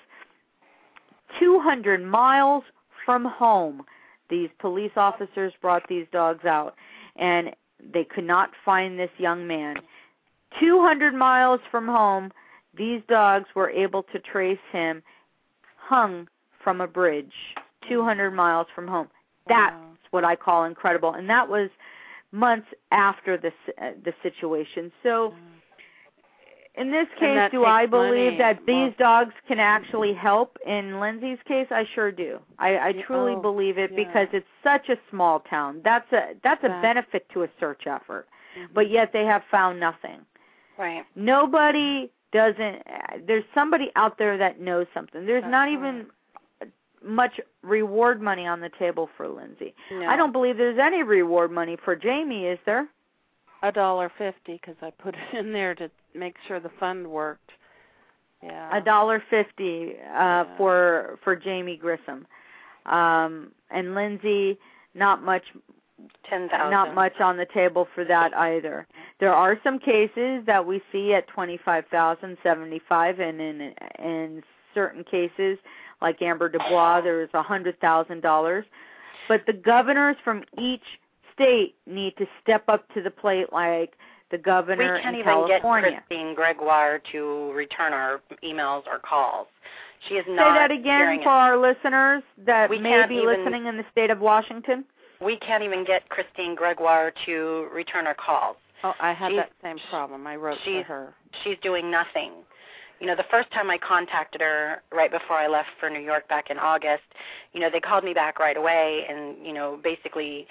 two hundred miles from home, these police officers brought these dogs out, and they could not find this young man. two hundred miles from home, these dogs were able to trace him hung from a bridge two hundred miles from home. That's wow. what I call incredible. And that was months after the, uh, the situation. So In this And case, that do takes I believe money. that these Well- dogs can actually help? In Lindsay's case, I sure do. I, I Yeah, truly oh, believe it yeah. because it's such a small town. That's a that's a Exactly. benefit to a search effort, Mm-hmm. but yet they have found nothing. Right. Nobody doesn't. There's somebody out there that knows something. There's That's not right. even much reward money on the table for Lindsay. No. I don't believe there's any reward money for Jamie, is there? A dollar fifty because I put it in there to make sure the fund worked. Yeah. A dollar fifty uh, Yeah. for for Jamie Grissom, um, and Lindsay. Not much. Ten thousand. Not much on the table for that either. There are some cases that we see at twenty-five thousand, seventy-five, and in in certain cases, like Amber Dubois, there is a hundred thousand dollars. But the governors from each state need to step up to the plate, like the governor We can't in even California. get Christine Gregoire to return our emails or calls. She is Say not that again hearing for it. our listeners that We may can't be even- listening in the state of Washington. We can't even get Christine Gregoire to return our calls. Oh, I had She's- that same problem. I wrote to she's- her. She's doing nothing. You know, the first time I contacted her right before I left for New York back in August, you know, they called me back right away, and, you know, basically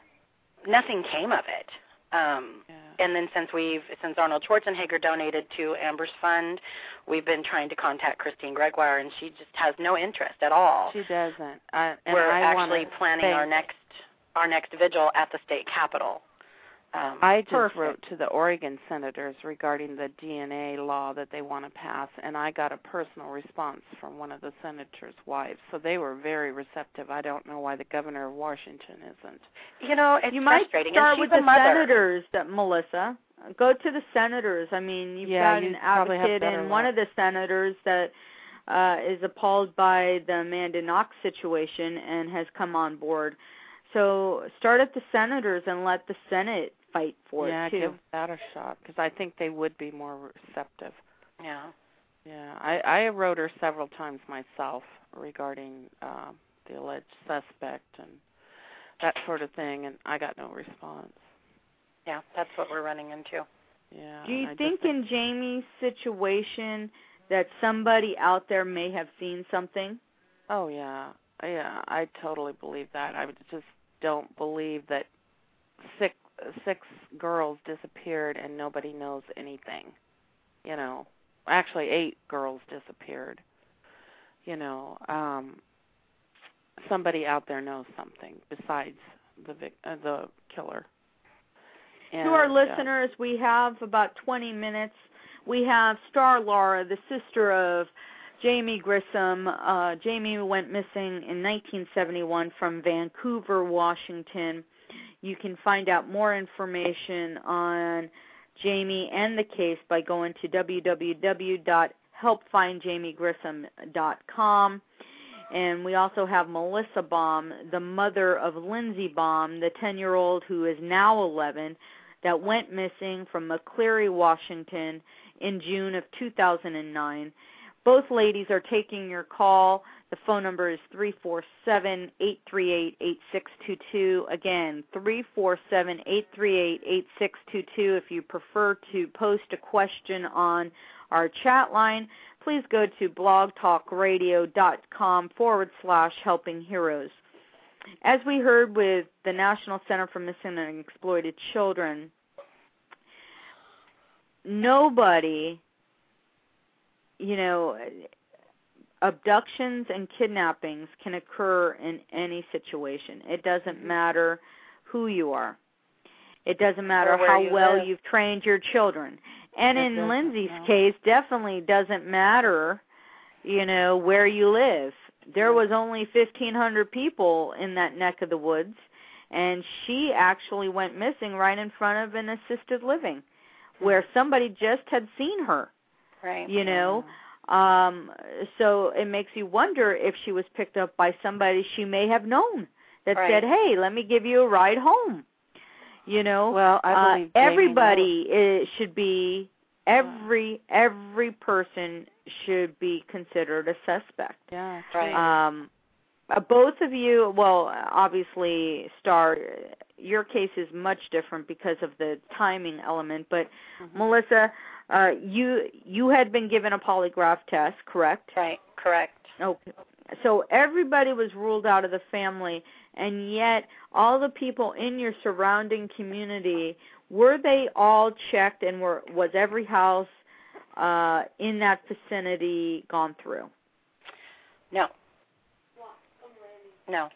nothing came of it. Um, Yeah. And then since we've, since Arnold Schwarzenegger donated to Amber's fund, we've been trying to contact Christine Gregoire, and she just has no interest at all. She doesn't. I, and We're I actually wanna planning thank- our next our next vigil at the state capitol. Um, I just Perfect. wrote to the Oregon senators regarding the D N A law that they want to pass, and I got a personal response from one of the senators' wives. So they were very receptive. I don't know why the governor of Washington isn't. you know, it's You might frustrating. start and she's with a the mother. senators, uh, Melissa. Go to the senators. I mean, you've Yeah, got you an probably have advocate better and one luck. of the senators that uh, is appalled by the Amanda Knox situation and has come on board. So start at the senators and let the Senate fight for yeah, it, too. give that a shot, because I think they would be more receptive. Yeah. Yeah, I, I wrote her several times myself regarding uh, the alleged suspect and that sort of thing, and I got no response. Yeah, that's what we're running into. Yeah. Do you I think just, in Jamie's situation that somebody out there may have seen something? Oh yeah, yeah. I totally believe that. I just don't believe that six six girls disappeared and nobody knows anything. You know, actually eight girls disappeared. You know, um, somebody out there knows something besides the vic- uh, the killer. And, to our uh, listeners, we have about twenty minutes. We have Star Laura, the sister of Jamie Grissom. Uh, Jamie went missing in nineteen seventy-one from Vancouver, Washington. You can find out more information on Jamie and the case by going to w w w dot help find jamie grissom dot com. And we also have Melissa Baum, the mother of Lindsay Baum, the ten-year-old who is now eleven, that went missing from McCleary, Washington in June of two thousand nine. Both ladies are taking your call. The phone number is three four seven, eight three eight, eight six two two. Again, three four seven, eight three eight, eight six two two. If you prefer to post a question on our chat line, please go to blogtalkradio.com forward slash helping heroes. As we heard with the National Center for Missing and Exploited Children, nobody, you know, abductions and kidnappings can occur in any situation. It doesn't matter who you are. It doesn't matter Or where how you well live. you've trained your children. And It in doesn't, Lindsay's no. case, definitely doesn't matter, you know, where you live. There was only fifteen hundred people in that neck of the woods, and she actually went missing right in front of an assisted living where somebody just had seen her, Right. you know. Um, so it makes you wonder if she was picked up by somebody she may have known that Right. said, hey, let me give you a ride home. You know, Well, I uh, believe Jamie everybody is, should be, every every person should be considered a suspect. Yeah, Right. true. Um, Uh, both of you, well, obviously, Star, your case is much different because of the timing element, but mm-hmm. Melissa, uh, you you had been given a polygraph test, correct? Right, correct. Okay. So everybody was ruled out of the family, and yet all the people in your surrounding community, were they all checked, and were was every house uh, in that vicinity gone through? No. No.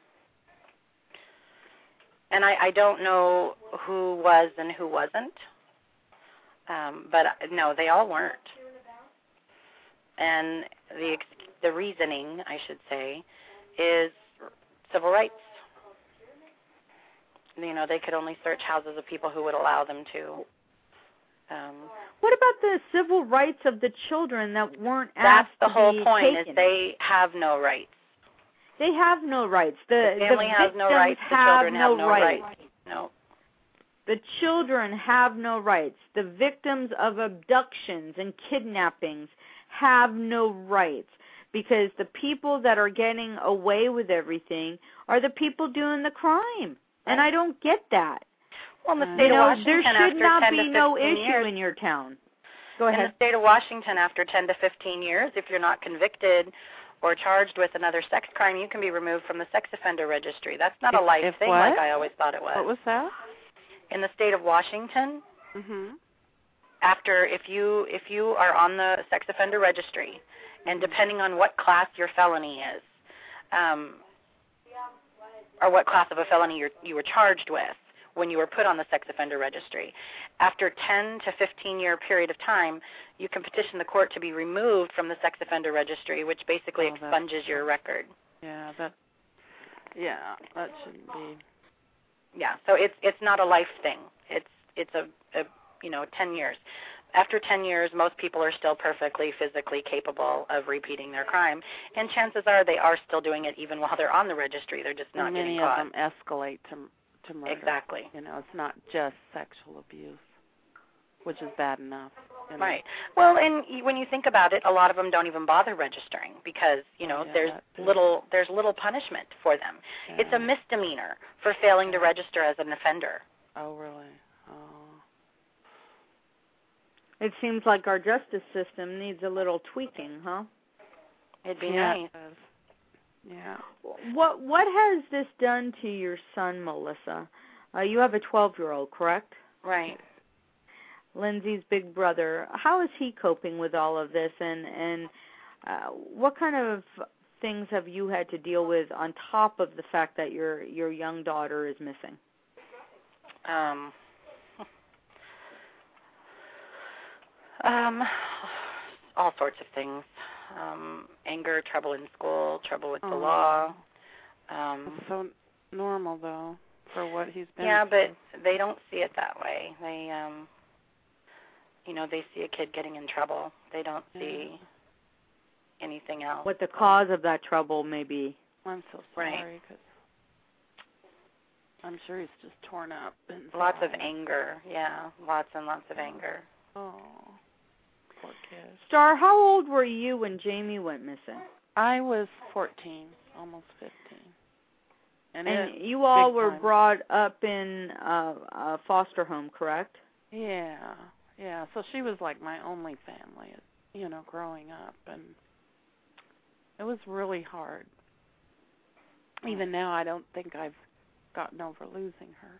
And I, I don't know who was and who wasn't, um, but no, they all weren't. And the the reasoning, I should say, is civil rights. You know, they could only search houses of people who would allow them to. Um, what about the civil rights of the children that weren't asked asked to be That's the whole point, taken? Is they have no rights. They have no rights. The, the family the has no rights. The children no have no rights. rights. No. The children have no rights. The victims of abductions and kidnappings have no rights, because the people that are getting away with everything are the people doing the crime. And I don't get that. Well, in the state you of know, Washington, there should not be no issue years, in your town. Go ahead. In the state of Washington, after ten to fifteen years, if you're not convicted or charged with another sex crime, you can be removed from the sex offender registry. That's not if, a life if thing what? like I always thought it was. What was that? In the state of Washington, mm-hmm. after if you if you are on the sex offender registry, and depending on what class your felony is, um, or what class of a felony you're, you were charged with when you were put on the sex offender registry, after ten to fifteen year period of time, you can petition the court to be removed from the sex offender registry, which basically oh, expunges your record. Yeah, that. Yeah, that shouldn't be. Yeah, so it's it's not a life thing. It's it's a, a you know ten years. After ten years, most people are still perfectly physically capable of repeating their crime, and chances are they are still doing it even while they're on the registry. They're just not Many getting caught. Many of them escalate to to murder. Exactly. You know, it's not just sexual abuse, which is bad enough. You know? Right. Well, and when you think about it, a lot of them don't even bother registering because, you know, yeah, there's little there's little punishment for them. Yeah. It's a misdemeanor for failing to register as an offender. Oh, really? Oh. It seems like our justice system needs a little tweaking, huh? It'd be yeah. nice. Yeah. What what has this done to your son, Melissa? Uh, you have a twelve-year-old, correct? Right. Lindsay's big brother. How is he coping with all of this, and and uh, what kind of things have you had to deal with on top of the fact that your your young daughter is missing? Um. Um, all sorts of things. Um, anger, trouble in school, trouble with oh. the law. Um, That's so normal, though, for what he's been yeah, through. but they don't see it that way. They, um, you know, they see a kid getting in trouble. They don't see yeah. anything else. What the cause of that trouble may be. I'm so sorry, because I'm sure he's just torn up inside. Lots of anger, yeah, lots and lots of anger. Oh. Poor kid. Star, how old were you when Jamie went missing? I was fourteen, almost fifteen. And, and it, you all were time. brought up in uh, a foster home, correct? Yeah, yeah. So she was like my only family, you know, growing up. And it was really hard. Even now, I don't think I've gotten over losing her.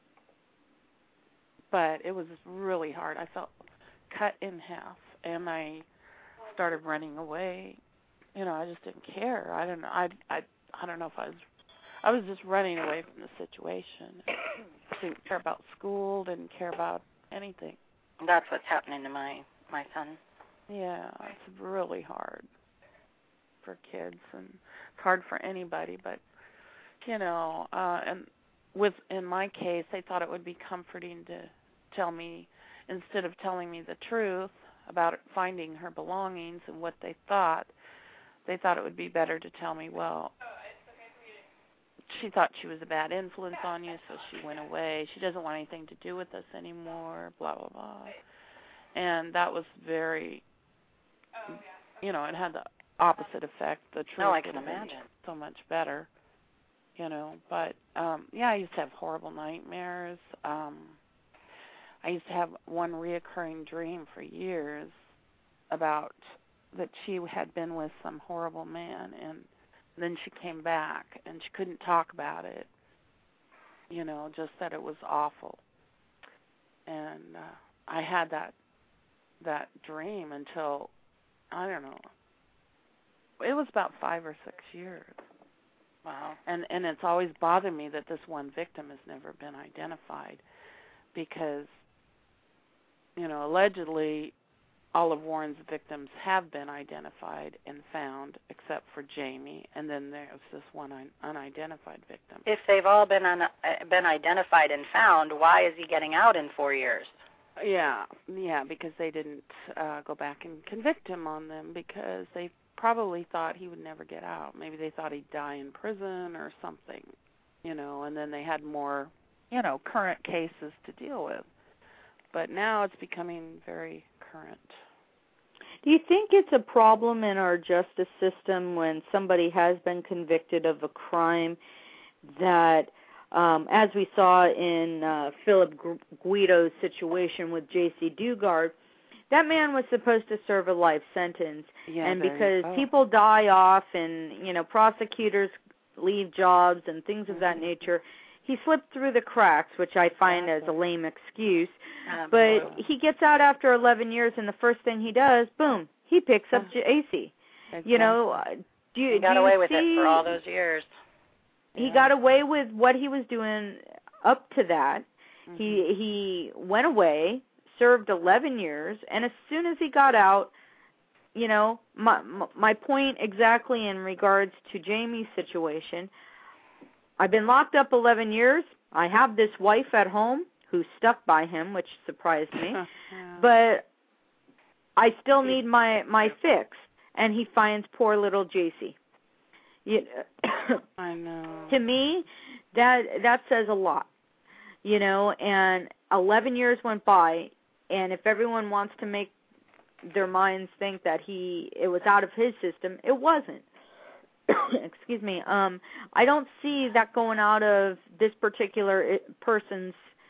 But it was really hard. I felt cut in half, and I started running away. You know, I just didn't care. I don't know. I I I don't know if I was. I was just running away from the situation. Didn't care about school. Didn't care about anything. That's what's happening to my my son. Yeah, it's really hard for kids, and it's hard for anybody. But you know, uh, and with in my case, they thought it would be comforting to tell me, instead of telling me the truth about finding her belongings and what they thought, they thought it would be better to tell me, well, she thought she was a bad influence on you, so she went away. She doesn't want anything to do with us anymore, blah, blah, blah. And that was very, you know, it had the opposite effect. The truth No, I would can have been imagine. so much better, you know. But um yeah, I used to have horrible nightmares. Um I used to have one reoccurring dream for years about that she had been with some horrible man, and then she came back and she couldn't talk about it, you know, just that it was awful. And uh, I had that that dream until, I don't know, it was about five or six years. Wow. And and it's always bothered me that this one victim has never been identified, because, you know, allegedly all of Warren's victims have been identified and found, except for Jamie, and then there's this one un- unidentified victim. If they've all been un- been identified and found, why is he getting out in four years? Yeah, yeah, because they didn't uh, go back and convict him on them, because they probably thought he would never get out. Maybe they thought he'd die in prison or something, you know, and then they had more, you know, current cases to deal with. But now it's becoming very current. Do you think it's a problem in our justice system when somebody has been convicted of a crime that, um, as we saw in uh, Philip Guido's situation with J C Dugard, that man was supposed to serve a life sentence, Yeah, and there because you go. people die off and, you know, prosecutors leave jobs and things of that nature, he slipped through the cracks, which I find as a lame excuse. Absolutely. But he gets out after eleven years, and the first thing he does, boom, he picks up J C. Exactly. You know, uh, do you He got do away you with see, it for all those years. He Yeah. got away with what he was doing up to that. Mm-hmm. He he went away, served eleven years, and as soon as he got out, you know, my my point exactly in regards to Jamie's situation, I've been locked up eleven years. I have this wife at home who's stuck by him, which surprised me. Yeah. But I still need my, my fix. And he finds poor little J C. You, I know. to me, that that says a lot. You know, and eleven years went by, and if everyone wants to make their minds think that he it was out of his system, it wasn't. Excuse me. Um, I don't see that going out of this particular person's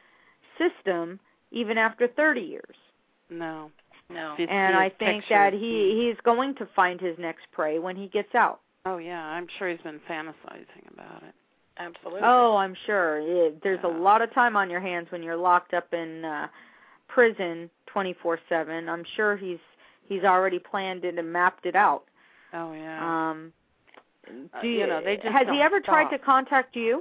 system even after thirty years. No. No. If you And see I his think picture, that he he's going to find his next prey when he gets out. Oh, yeah, I'm sure he's been fantasizing about it. Absolutely. Oh, I'm sure. It, there's Yeah. a lot of time on your hands when you're locked up in uh, prison twenty-four seven. I'm sure he's he's already planned it and mapped it out. Oh, yeah. Um, Uh, do you, you know, they just has don't he ever stop. tried to contact you?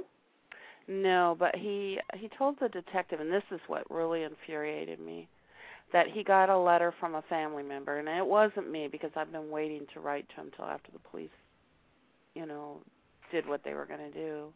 No, but he he told the detective, and this is what really infuriated me, that he got a letter from a family member, and it wasn't me, because I've been waiting to write to him until after the police, you know, did what they were going to do.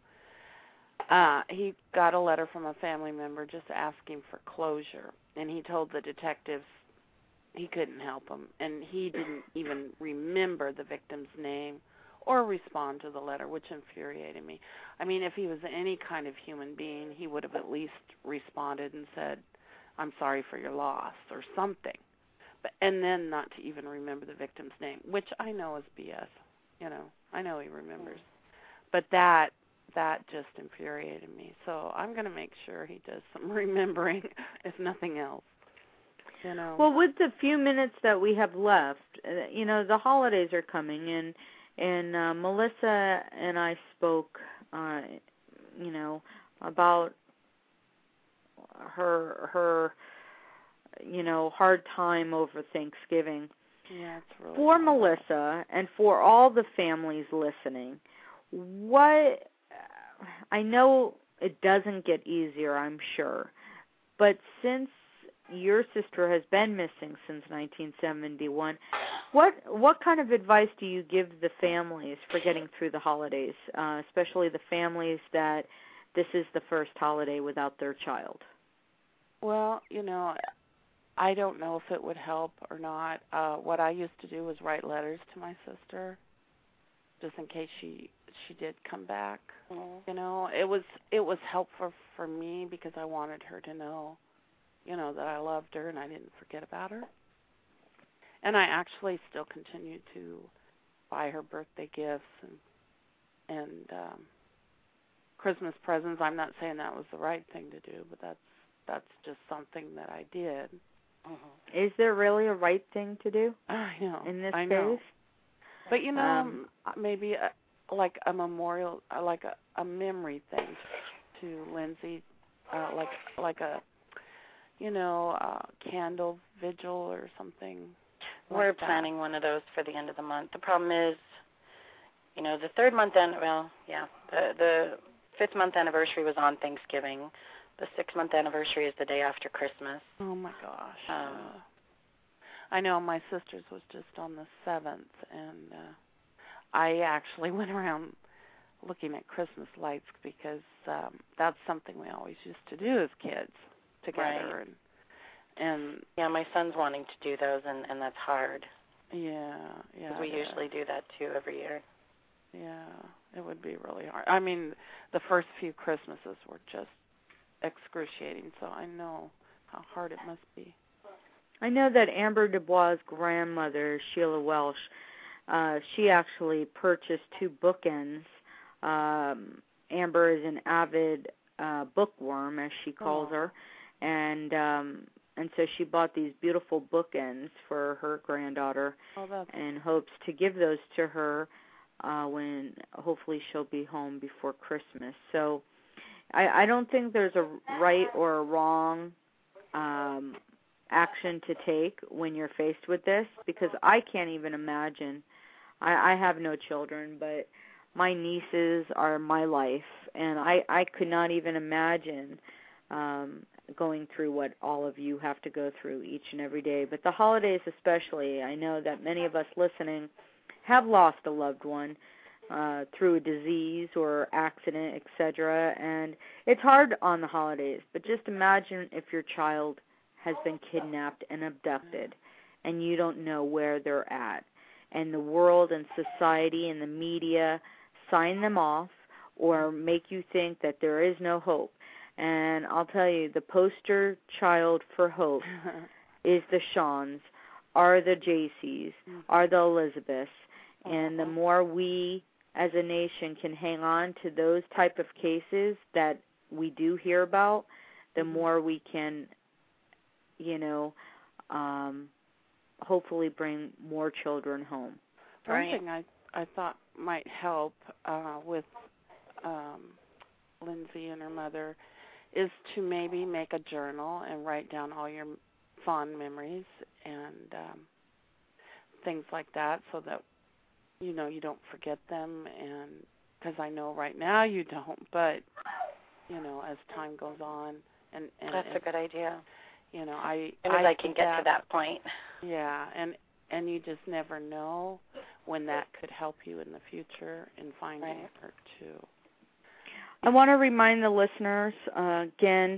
Uh, he got a letter from a family member just asking for closure, and he told the detectives he couldn't help him, and he didn't even remember the victim's name or respond to the letter, which infuriated me. I mean, if he was any kind of human being, he would have at least responded and said, I'm sorry for your loss, or something. But and then not to even remember the victim's name, which I know is B S. You know, I know he remembers. But that that just infuriated me. So I'm going to make sure he does some remembering, if nothing else. You know. Well, with the few minutes that we have left, uh, you know, the holidays are coming, and and uh, Melissa and I spoke, uh, you know, about her her, you know, hard time over Thanksgiving. Yeah, it's really For hard. Melissa and for all the families listening, what I know it doesn't get easier, I'm sure, but since your sister has been missing since nineteen seventy-one, what what kind of advice do you give the families for getting through the holidays, uh, especially the families that this is the first holiday without their child? Well, you know, I don't know if it would help or not. Uh, what I used to do was write letters to my sister, just in case she she did come back. Mm-hmm. You know, it was it was helpful for me because I wanted her to know, you know, that I loved her and I didn't forget about her. And I actually still continue to buy her birthday gifts and and um, Christmas presents. I'm not saying that was the right thing to do, but that's that's just something that I did. Mm-hmm. Is there really a right thing to do? I know. In this I case? know. But you know, Um, maybe a, like a memorial, like a, a memory thing to Lindsay, uh, like like a, you know, a candle vigil or something. We're like planning that. one of those for the end of the month. The problem is, you know, the third month end. Well, yeah, the the fifth month anniversary was on Thanksgiving. The sixth month anniversary is the day after Christmas. Oh my gosh. Um, uh, I know my sister's was just on the seventh, and uh, I actually went around looking at Christmas lights because um, that's something we always used to do as kids together. Right. And and yeah, my son's wanting to do those, and, and that's hard. yeah, yeah. Because we yeah. usually do that too every year. Yeah, it would be really hard. I mean, the first few Christmases were just excruciating, so I know how hard it must be. I know that Amber Dubois' grandmother, Sheila Welsh, uh, she actually purchased two bookends. Um, Amber is an avid uh, bookworm, as she calls Aww. her, and um, and so she bought these beautiful bookends for her granddaughter Oh, that's in hopes to give those to her uh, when hopefully she'll be home before Christmas. So I, I don't think there's a right or a wrong um, action to take when you're faced with this, because I can't even imagine. I, I have no children, but my nieces are my life, and I, I could not even imagine um, going through what all of you have to go through each and every day. But the holidays especially, I know that many of us listening have lost a loved one uh, through a disease or accident, et cetera, and it's hard on the holidays. But just imagine if your child has been kidnapped and abducted, and you don't know where they're at, and the world and society and the media sign them off or make you think that there is no hope. And I'll tell you, the poster child for hope is the Shawns, are the J Cs, are the Elizabeths, and the more we as a nation can hang on to those type of cases that we do hear about, the more we can, you know, um, hopefully bring more children home. One thing I I thought might help uh, with um, Lindsay and her mother is to maybe make a journal and write down all your fond memories and um, things like that, so that you know you don't forget them. And because I know right now you don't, but you know as time goes on, and, and that's and, a good idea. You know, I as I, I I can get that, to that point. Yeah, and and you just never know when that could help you in the future in finding Right. her too. I want to remind the listeners, uh, again,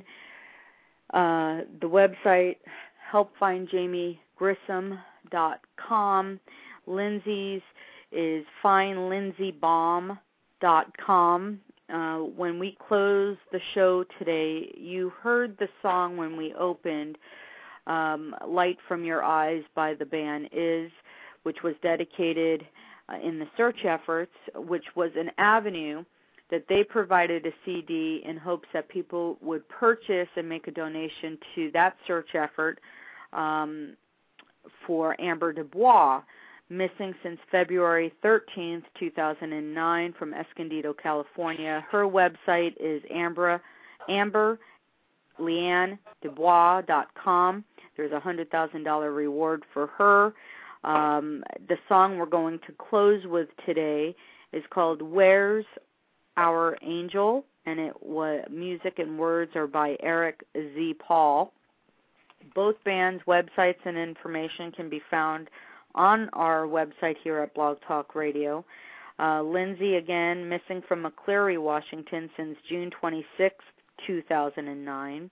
uh, the website, help find jamie grissom dot com. Lindsay's is find lindsay baum dot com. Uh, when we close the show today, you heard the song when we opened, um, Light From Your Eyes by the band Is, which was dedicated uh, in the search efforts, which was an avenue that they provided a C D in hopes that people would purchase and make a donation to that search effort um, for Amber Dubois, missing since February thirteenth, two thousand nine from Escondido, California. Her website is Amber, Amber Leanne Dubois dot com. There's a one hundred thousand dollars reward for her. Um, the song we're going to close with today is called Where's Our Angel, and it was music and words are by Eric Z. Paul. Both bands' websites and information can be found on our website here at Blog Talk Radio. Uh, Lindsay, again, missing from McCleary, Washington since June twenty-sixth, two thousand nine.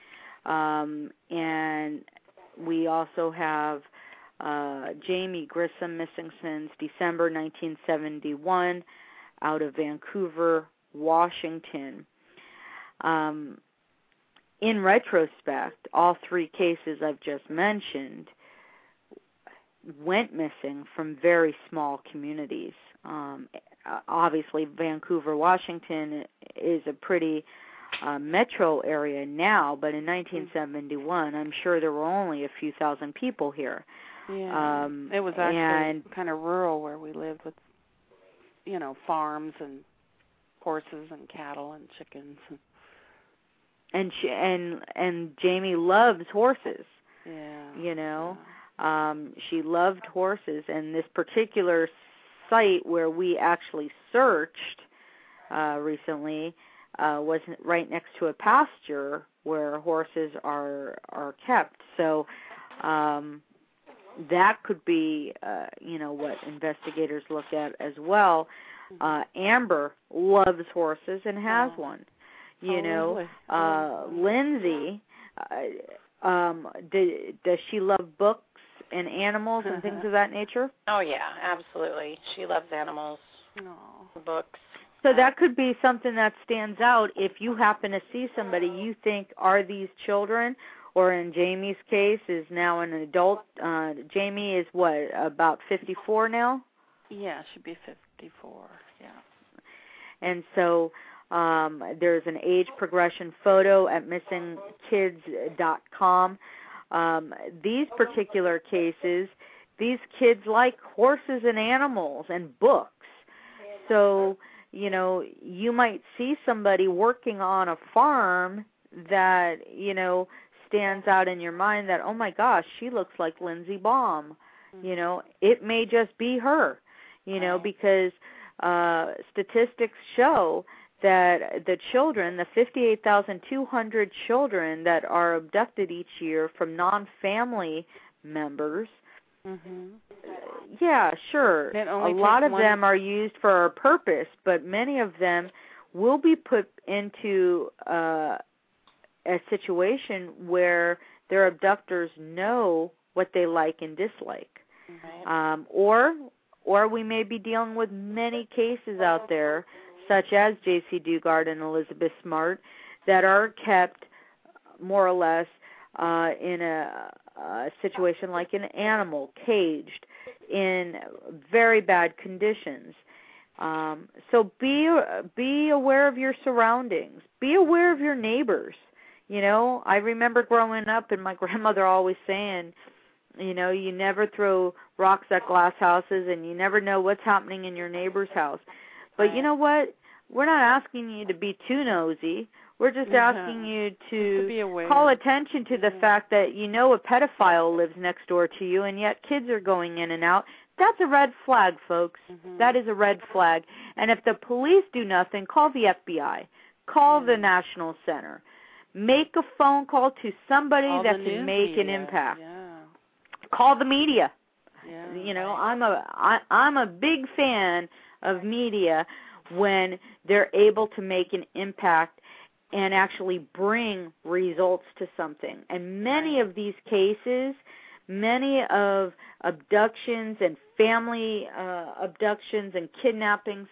Um, and we also have uh, Jamie Grissom, missing since December nineteen seventy-one, out of Vancouver, Washington. Um, in retrospect, all three cases I've just mentioned went missing from very small communities. Um, obviously, Vancouver, Washington is a pretty uh, metro area now, but in nineteen seventy-one, I'm sure there were only a few thousand people here. Yeah, um, it was actually and, kind of rural where we lived with, you know, farms and horses and cattle and chickens. And she, and and Jamie loves horses. Yeah. You know, yeah. um, she loved horses, and this particular site where we actually searched uh, recently uh, was right next to a pasture where horses are are kept. So um, that could be, uh, you know, what investigators look at as well. Uh, Amber loves horses and has oh. one. You oh, know, really? uh, Lindsay, uh, um, do, does she love books and animals and things of that nature? Oh, yeah, absolutely. She loves animals, oh. books. So that could be something that stands out if you happen to see somebody you think are these children, or in Jamie's case is now an adult. Uh, Jamie is what, about fifty-four now? Yeah, she'd be fifty-four, yeah. And so um, there's an age progression photo at missing kids dot com. Um, these particular cases, these kids like horses and animals and books. So, you know, you might see somebody working on a farm that, you know, stands out in your mind that, oh, my gosh, she looks like Lindsay Baum. Mm-hmm. You know, it may just be her, you know, because uh, statistics show that the children, the fifty-eight thousand two hundred children that are abducted each year from non-family members, mm-hmm. yeah, sure, a lot of one... them are used for a purpose, but many of them will be put into uh, a situation where their abductors know what they like and dislike. Right. Um, or, or we may be dealing with many cases out there, such as J C Dugard and Elizabeth Smart, that are kept more or less uh, in a, a situation like an animal, caged, in very bad conditions. Um, so be be aware of your surroundings. Be aware of your neighbors. You know, I remember growing up and my grandmother always saying, you know, you never throw rocks at glass houses and you never know what's happening in your neighbor's house. But you know what? We're not asking you to be too nosy. We're just yeah. asking you to, to call attention to the yeah. fact that you know a pedophile lives next door to you, and yet kids are going in and out. That's a red flag, folks. Mm-hmm. That is a red flag. And if the police do nothing, call the F B I. Call mm-hmm. the National Center. Make a phone call to somebody All that can make media. an impact. Yeah. Call the media. Yeah. You know, I'm a I, I'm a big fan of media when they're able to make an impact and actually bring results to something. And many of these cases, many of abductions and family uh, abductions and kidnappings,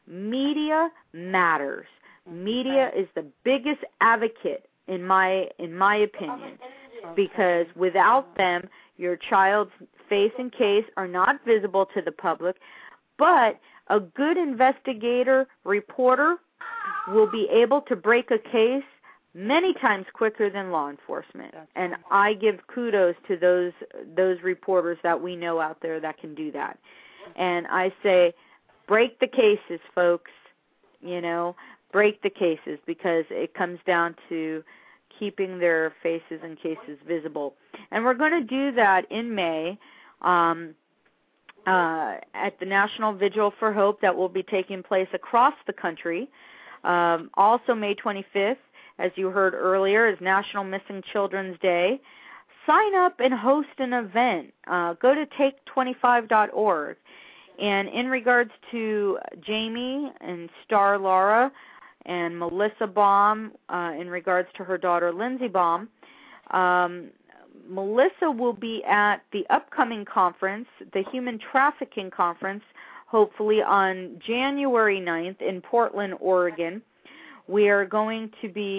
media matters. Media is the biggest advocate in my in my opinion, because without them, your child's face and case are not visible to the public, but a good investigator, reporter, will be able to break a case many times quicker than law enforcement. That's and right. I give kudos to those those reporters that we know out there that can do that. And I say, break the cases, folks. You know, break the cases, because it comes down to keeping their faces and cases visible. And we're going to do that in May. Um, Uh, at the National Vigil for Hope that will be taking place across the country. Um, also May twenty-fifth, as you heard earlier, is National Missing Children's Day. Sign up and host an event. Uh, go to take twenty-five dot org. And in regards to Jamie and Star Laura and Melissa Baum, uh, in regards to her daughter Lindsay Baum, um, Melissa will be at the upcoming conference, the Human Trafficking Conference, hopefully on January ninth in Portland, Oregon. We are going to be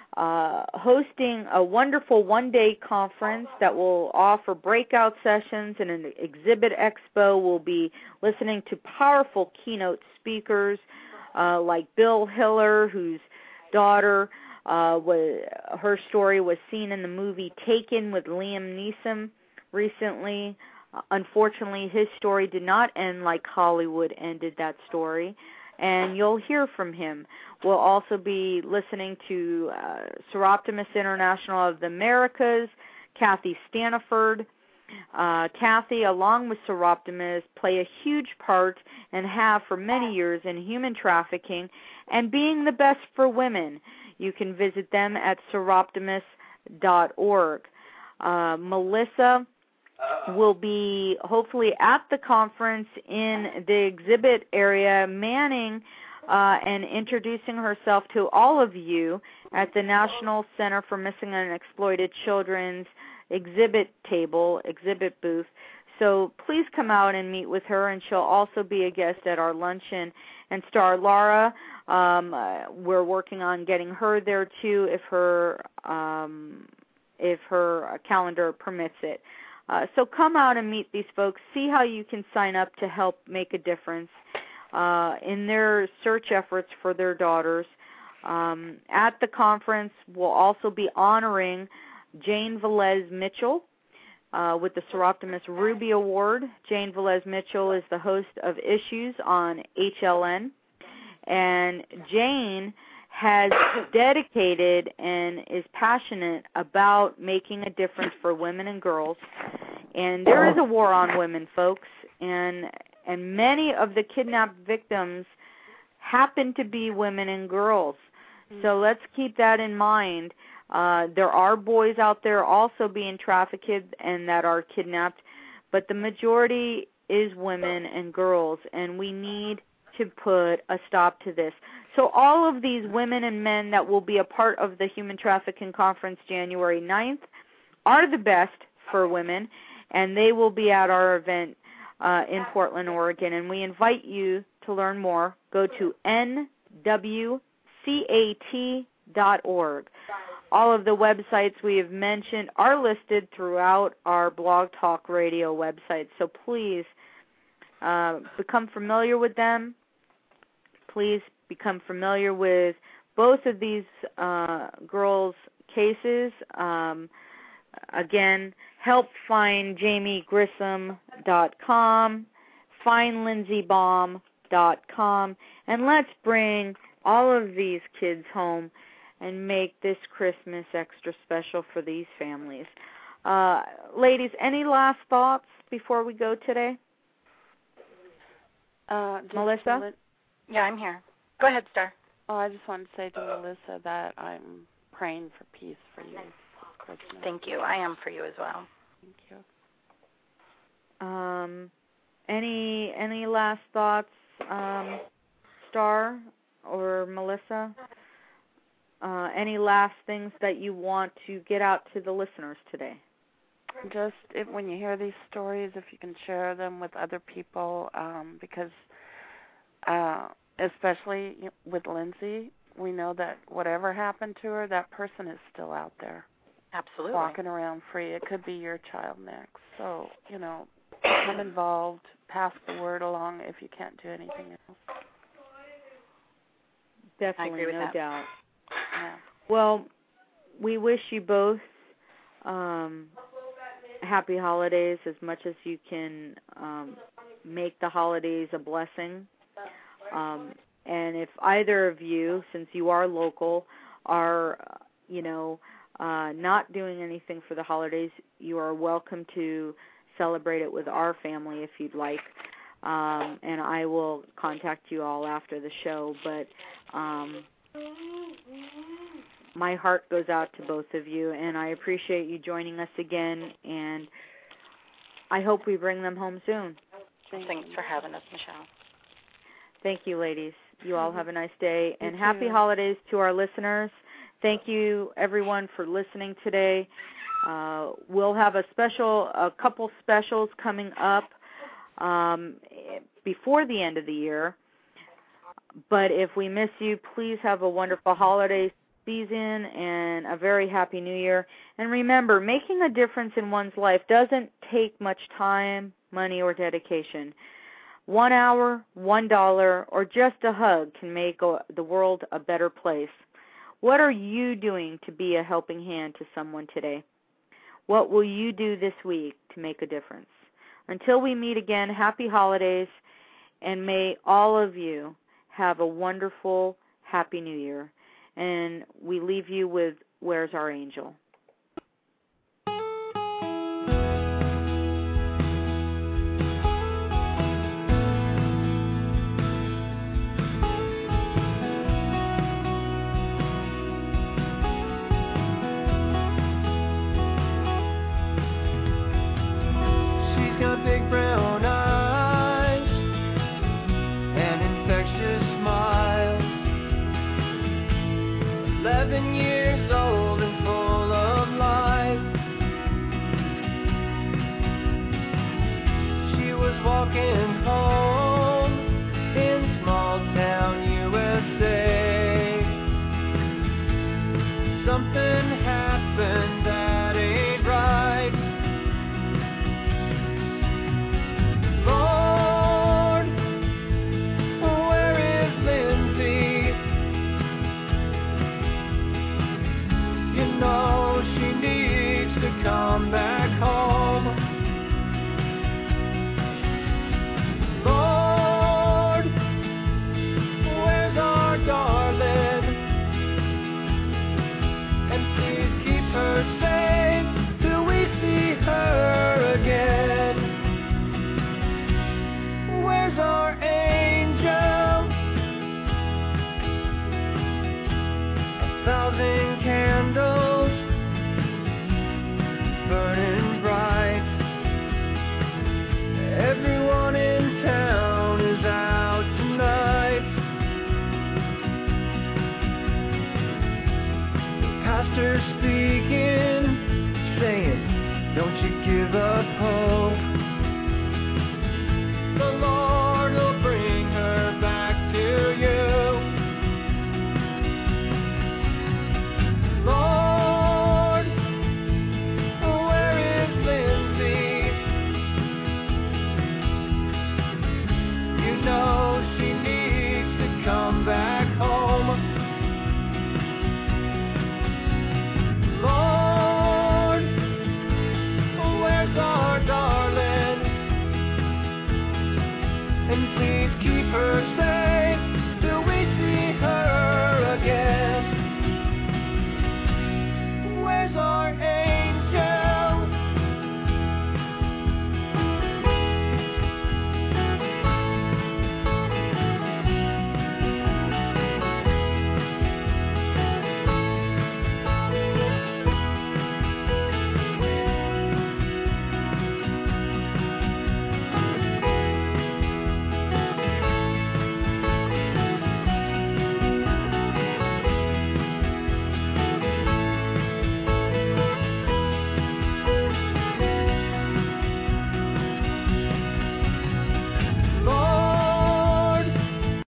uh, hosting a wonderful one-day conference that will offer breakout sessions and an exhibit expo. We'll be listening to powerful keynote speakers uh, like Bill Hiller, whose daughter, uh, was, her story was seen in the movie Taken with Liam Neeson recently. Uh, unfortunately, his story did not end like Hollywood ended that story, and you'll hear from him. We'll also be listening to uh, Seroptimus International of the Americas, Kathy Staniford. Uh, Kathy, along with Seroptimus, play a huge part and have for many years in human trafficking and being the best for women. You can visit them at seroptimus dot org. Uh, Melissa will be hopefully at the conference in the exhibit area, manning uh, and introducing herself to all of you at the National Center for Missing and Exploited Children's exhibit table, exhibit booth. So please come out and meet with her, and she'll also be a guest at our luncheon. And Star Laura, um, uh, we're working on getting her there too, if her um, if her calendar permits it. Uh, so come out and meet these folks. See how you can sign up to help make a difference uh, in their search efforts for their daughters. Um, at the conference, we'll also be honoring Jane Velez Mitchell uh, with the Seroptimus Ruby Award. Jane Velez Mitchell is the host of Issues on H L N, and Jane has dedicated and is passionate about making a difference for women and girls. And there is a war on women, folks, and and many of the kidnapped victims happen to be women and girls. So let's keep that in mind. Uh, there are boys out there also being trafficked and that are kidnapped, but the majority is women and girls, and we need to put a stop to this. So all of these women and men that will be a part of the Human Trafficking Conference January ninth are the best for women, and they will be at our event uh, in Portland, Oregon. And we invite you to learn more. Go to N W C A T dot org. All of the websites we have mentioned are listed throughout our Blog Talk Radio website, so please uh, become familiar with them. Please become familiar with both of these uh, girls' cases. Um, again, help find Jamie Grissom dot com, find Lindsay Baum dot com, and let's bring all of these kids home and make this Christmas extra special for these families. Uh, ladies, any last thoughts before we go today? Uh, Melissa? Mel- Yeah, I'm here. Go ahead, Star. Oh, I just wanted to say to Melissa that I'm praying for peace for you this Christmas. Thank you. I am for you as well. Thank you. Um, any any last thoughts, um, Star or Melissa? Uh, any last things that you want to get out to the listeners today? Just if, when you hear these stories, if you can share them with other people, um, because uh, especially with Lindsay, we know that whatever happened to her, that person is still out there. Absolutely. Walking around free. It could be your child next. So, you know, become involved, pass the word along if you can't do anything else. Definitely, no that. doubt. Yeah. Well, we wish you both um, happy holidays as much as you can um, make the holidays a blessing. Um, and if either of you, since you are local, are, you know, uh, not doing anything for the holidays, you are welcome to celebrate it with our family if you'd like. Um, and I will contact you all after the show. But um, my heart goes out to both of you, and I appreciate you joining us again, and I hope we bring them home soon. Thanks for having us, Michelle. Thank you, ladies. You all have a nice day, and You happy too. holidays to our listeners. Thank you, everyone, for listening today. Uh, we'll have a special, a couple specials coming up um, before the end of the year. But if we miss you, please have a wonderful holiday season and a very happy new year. And remember, making a difference in one's life doesn't take much time, money, or dedication. One hour, one dollar, or just a hug can make the world a better place. What are you doing to be a helping hand to someone today? What will you do this week to make a difference? Until we meet again, happy holidays, and may all of you have a wonderful, happy new year. And we leave you with Where's Our Angel? Got big brown eyes, an infectious smile, eleven years old and full of life. She was walking home in small town U S A. Something happened that ain't right. Lord, where is Lindsay? You know she needs to come back home. Lord, where's our darling? And please keep her safe till we see her again. Where's our angel? A thousand candles burning bright. Everyone in town is out tonight. The pastor speaking, saying, don't you give up hope. The Lord will bring her back to you. Lord, where is Lindsay? You know she needs to come back.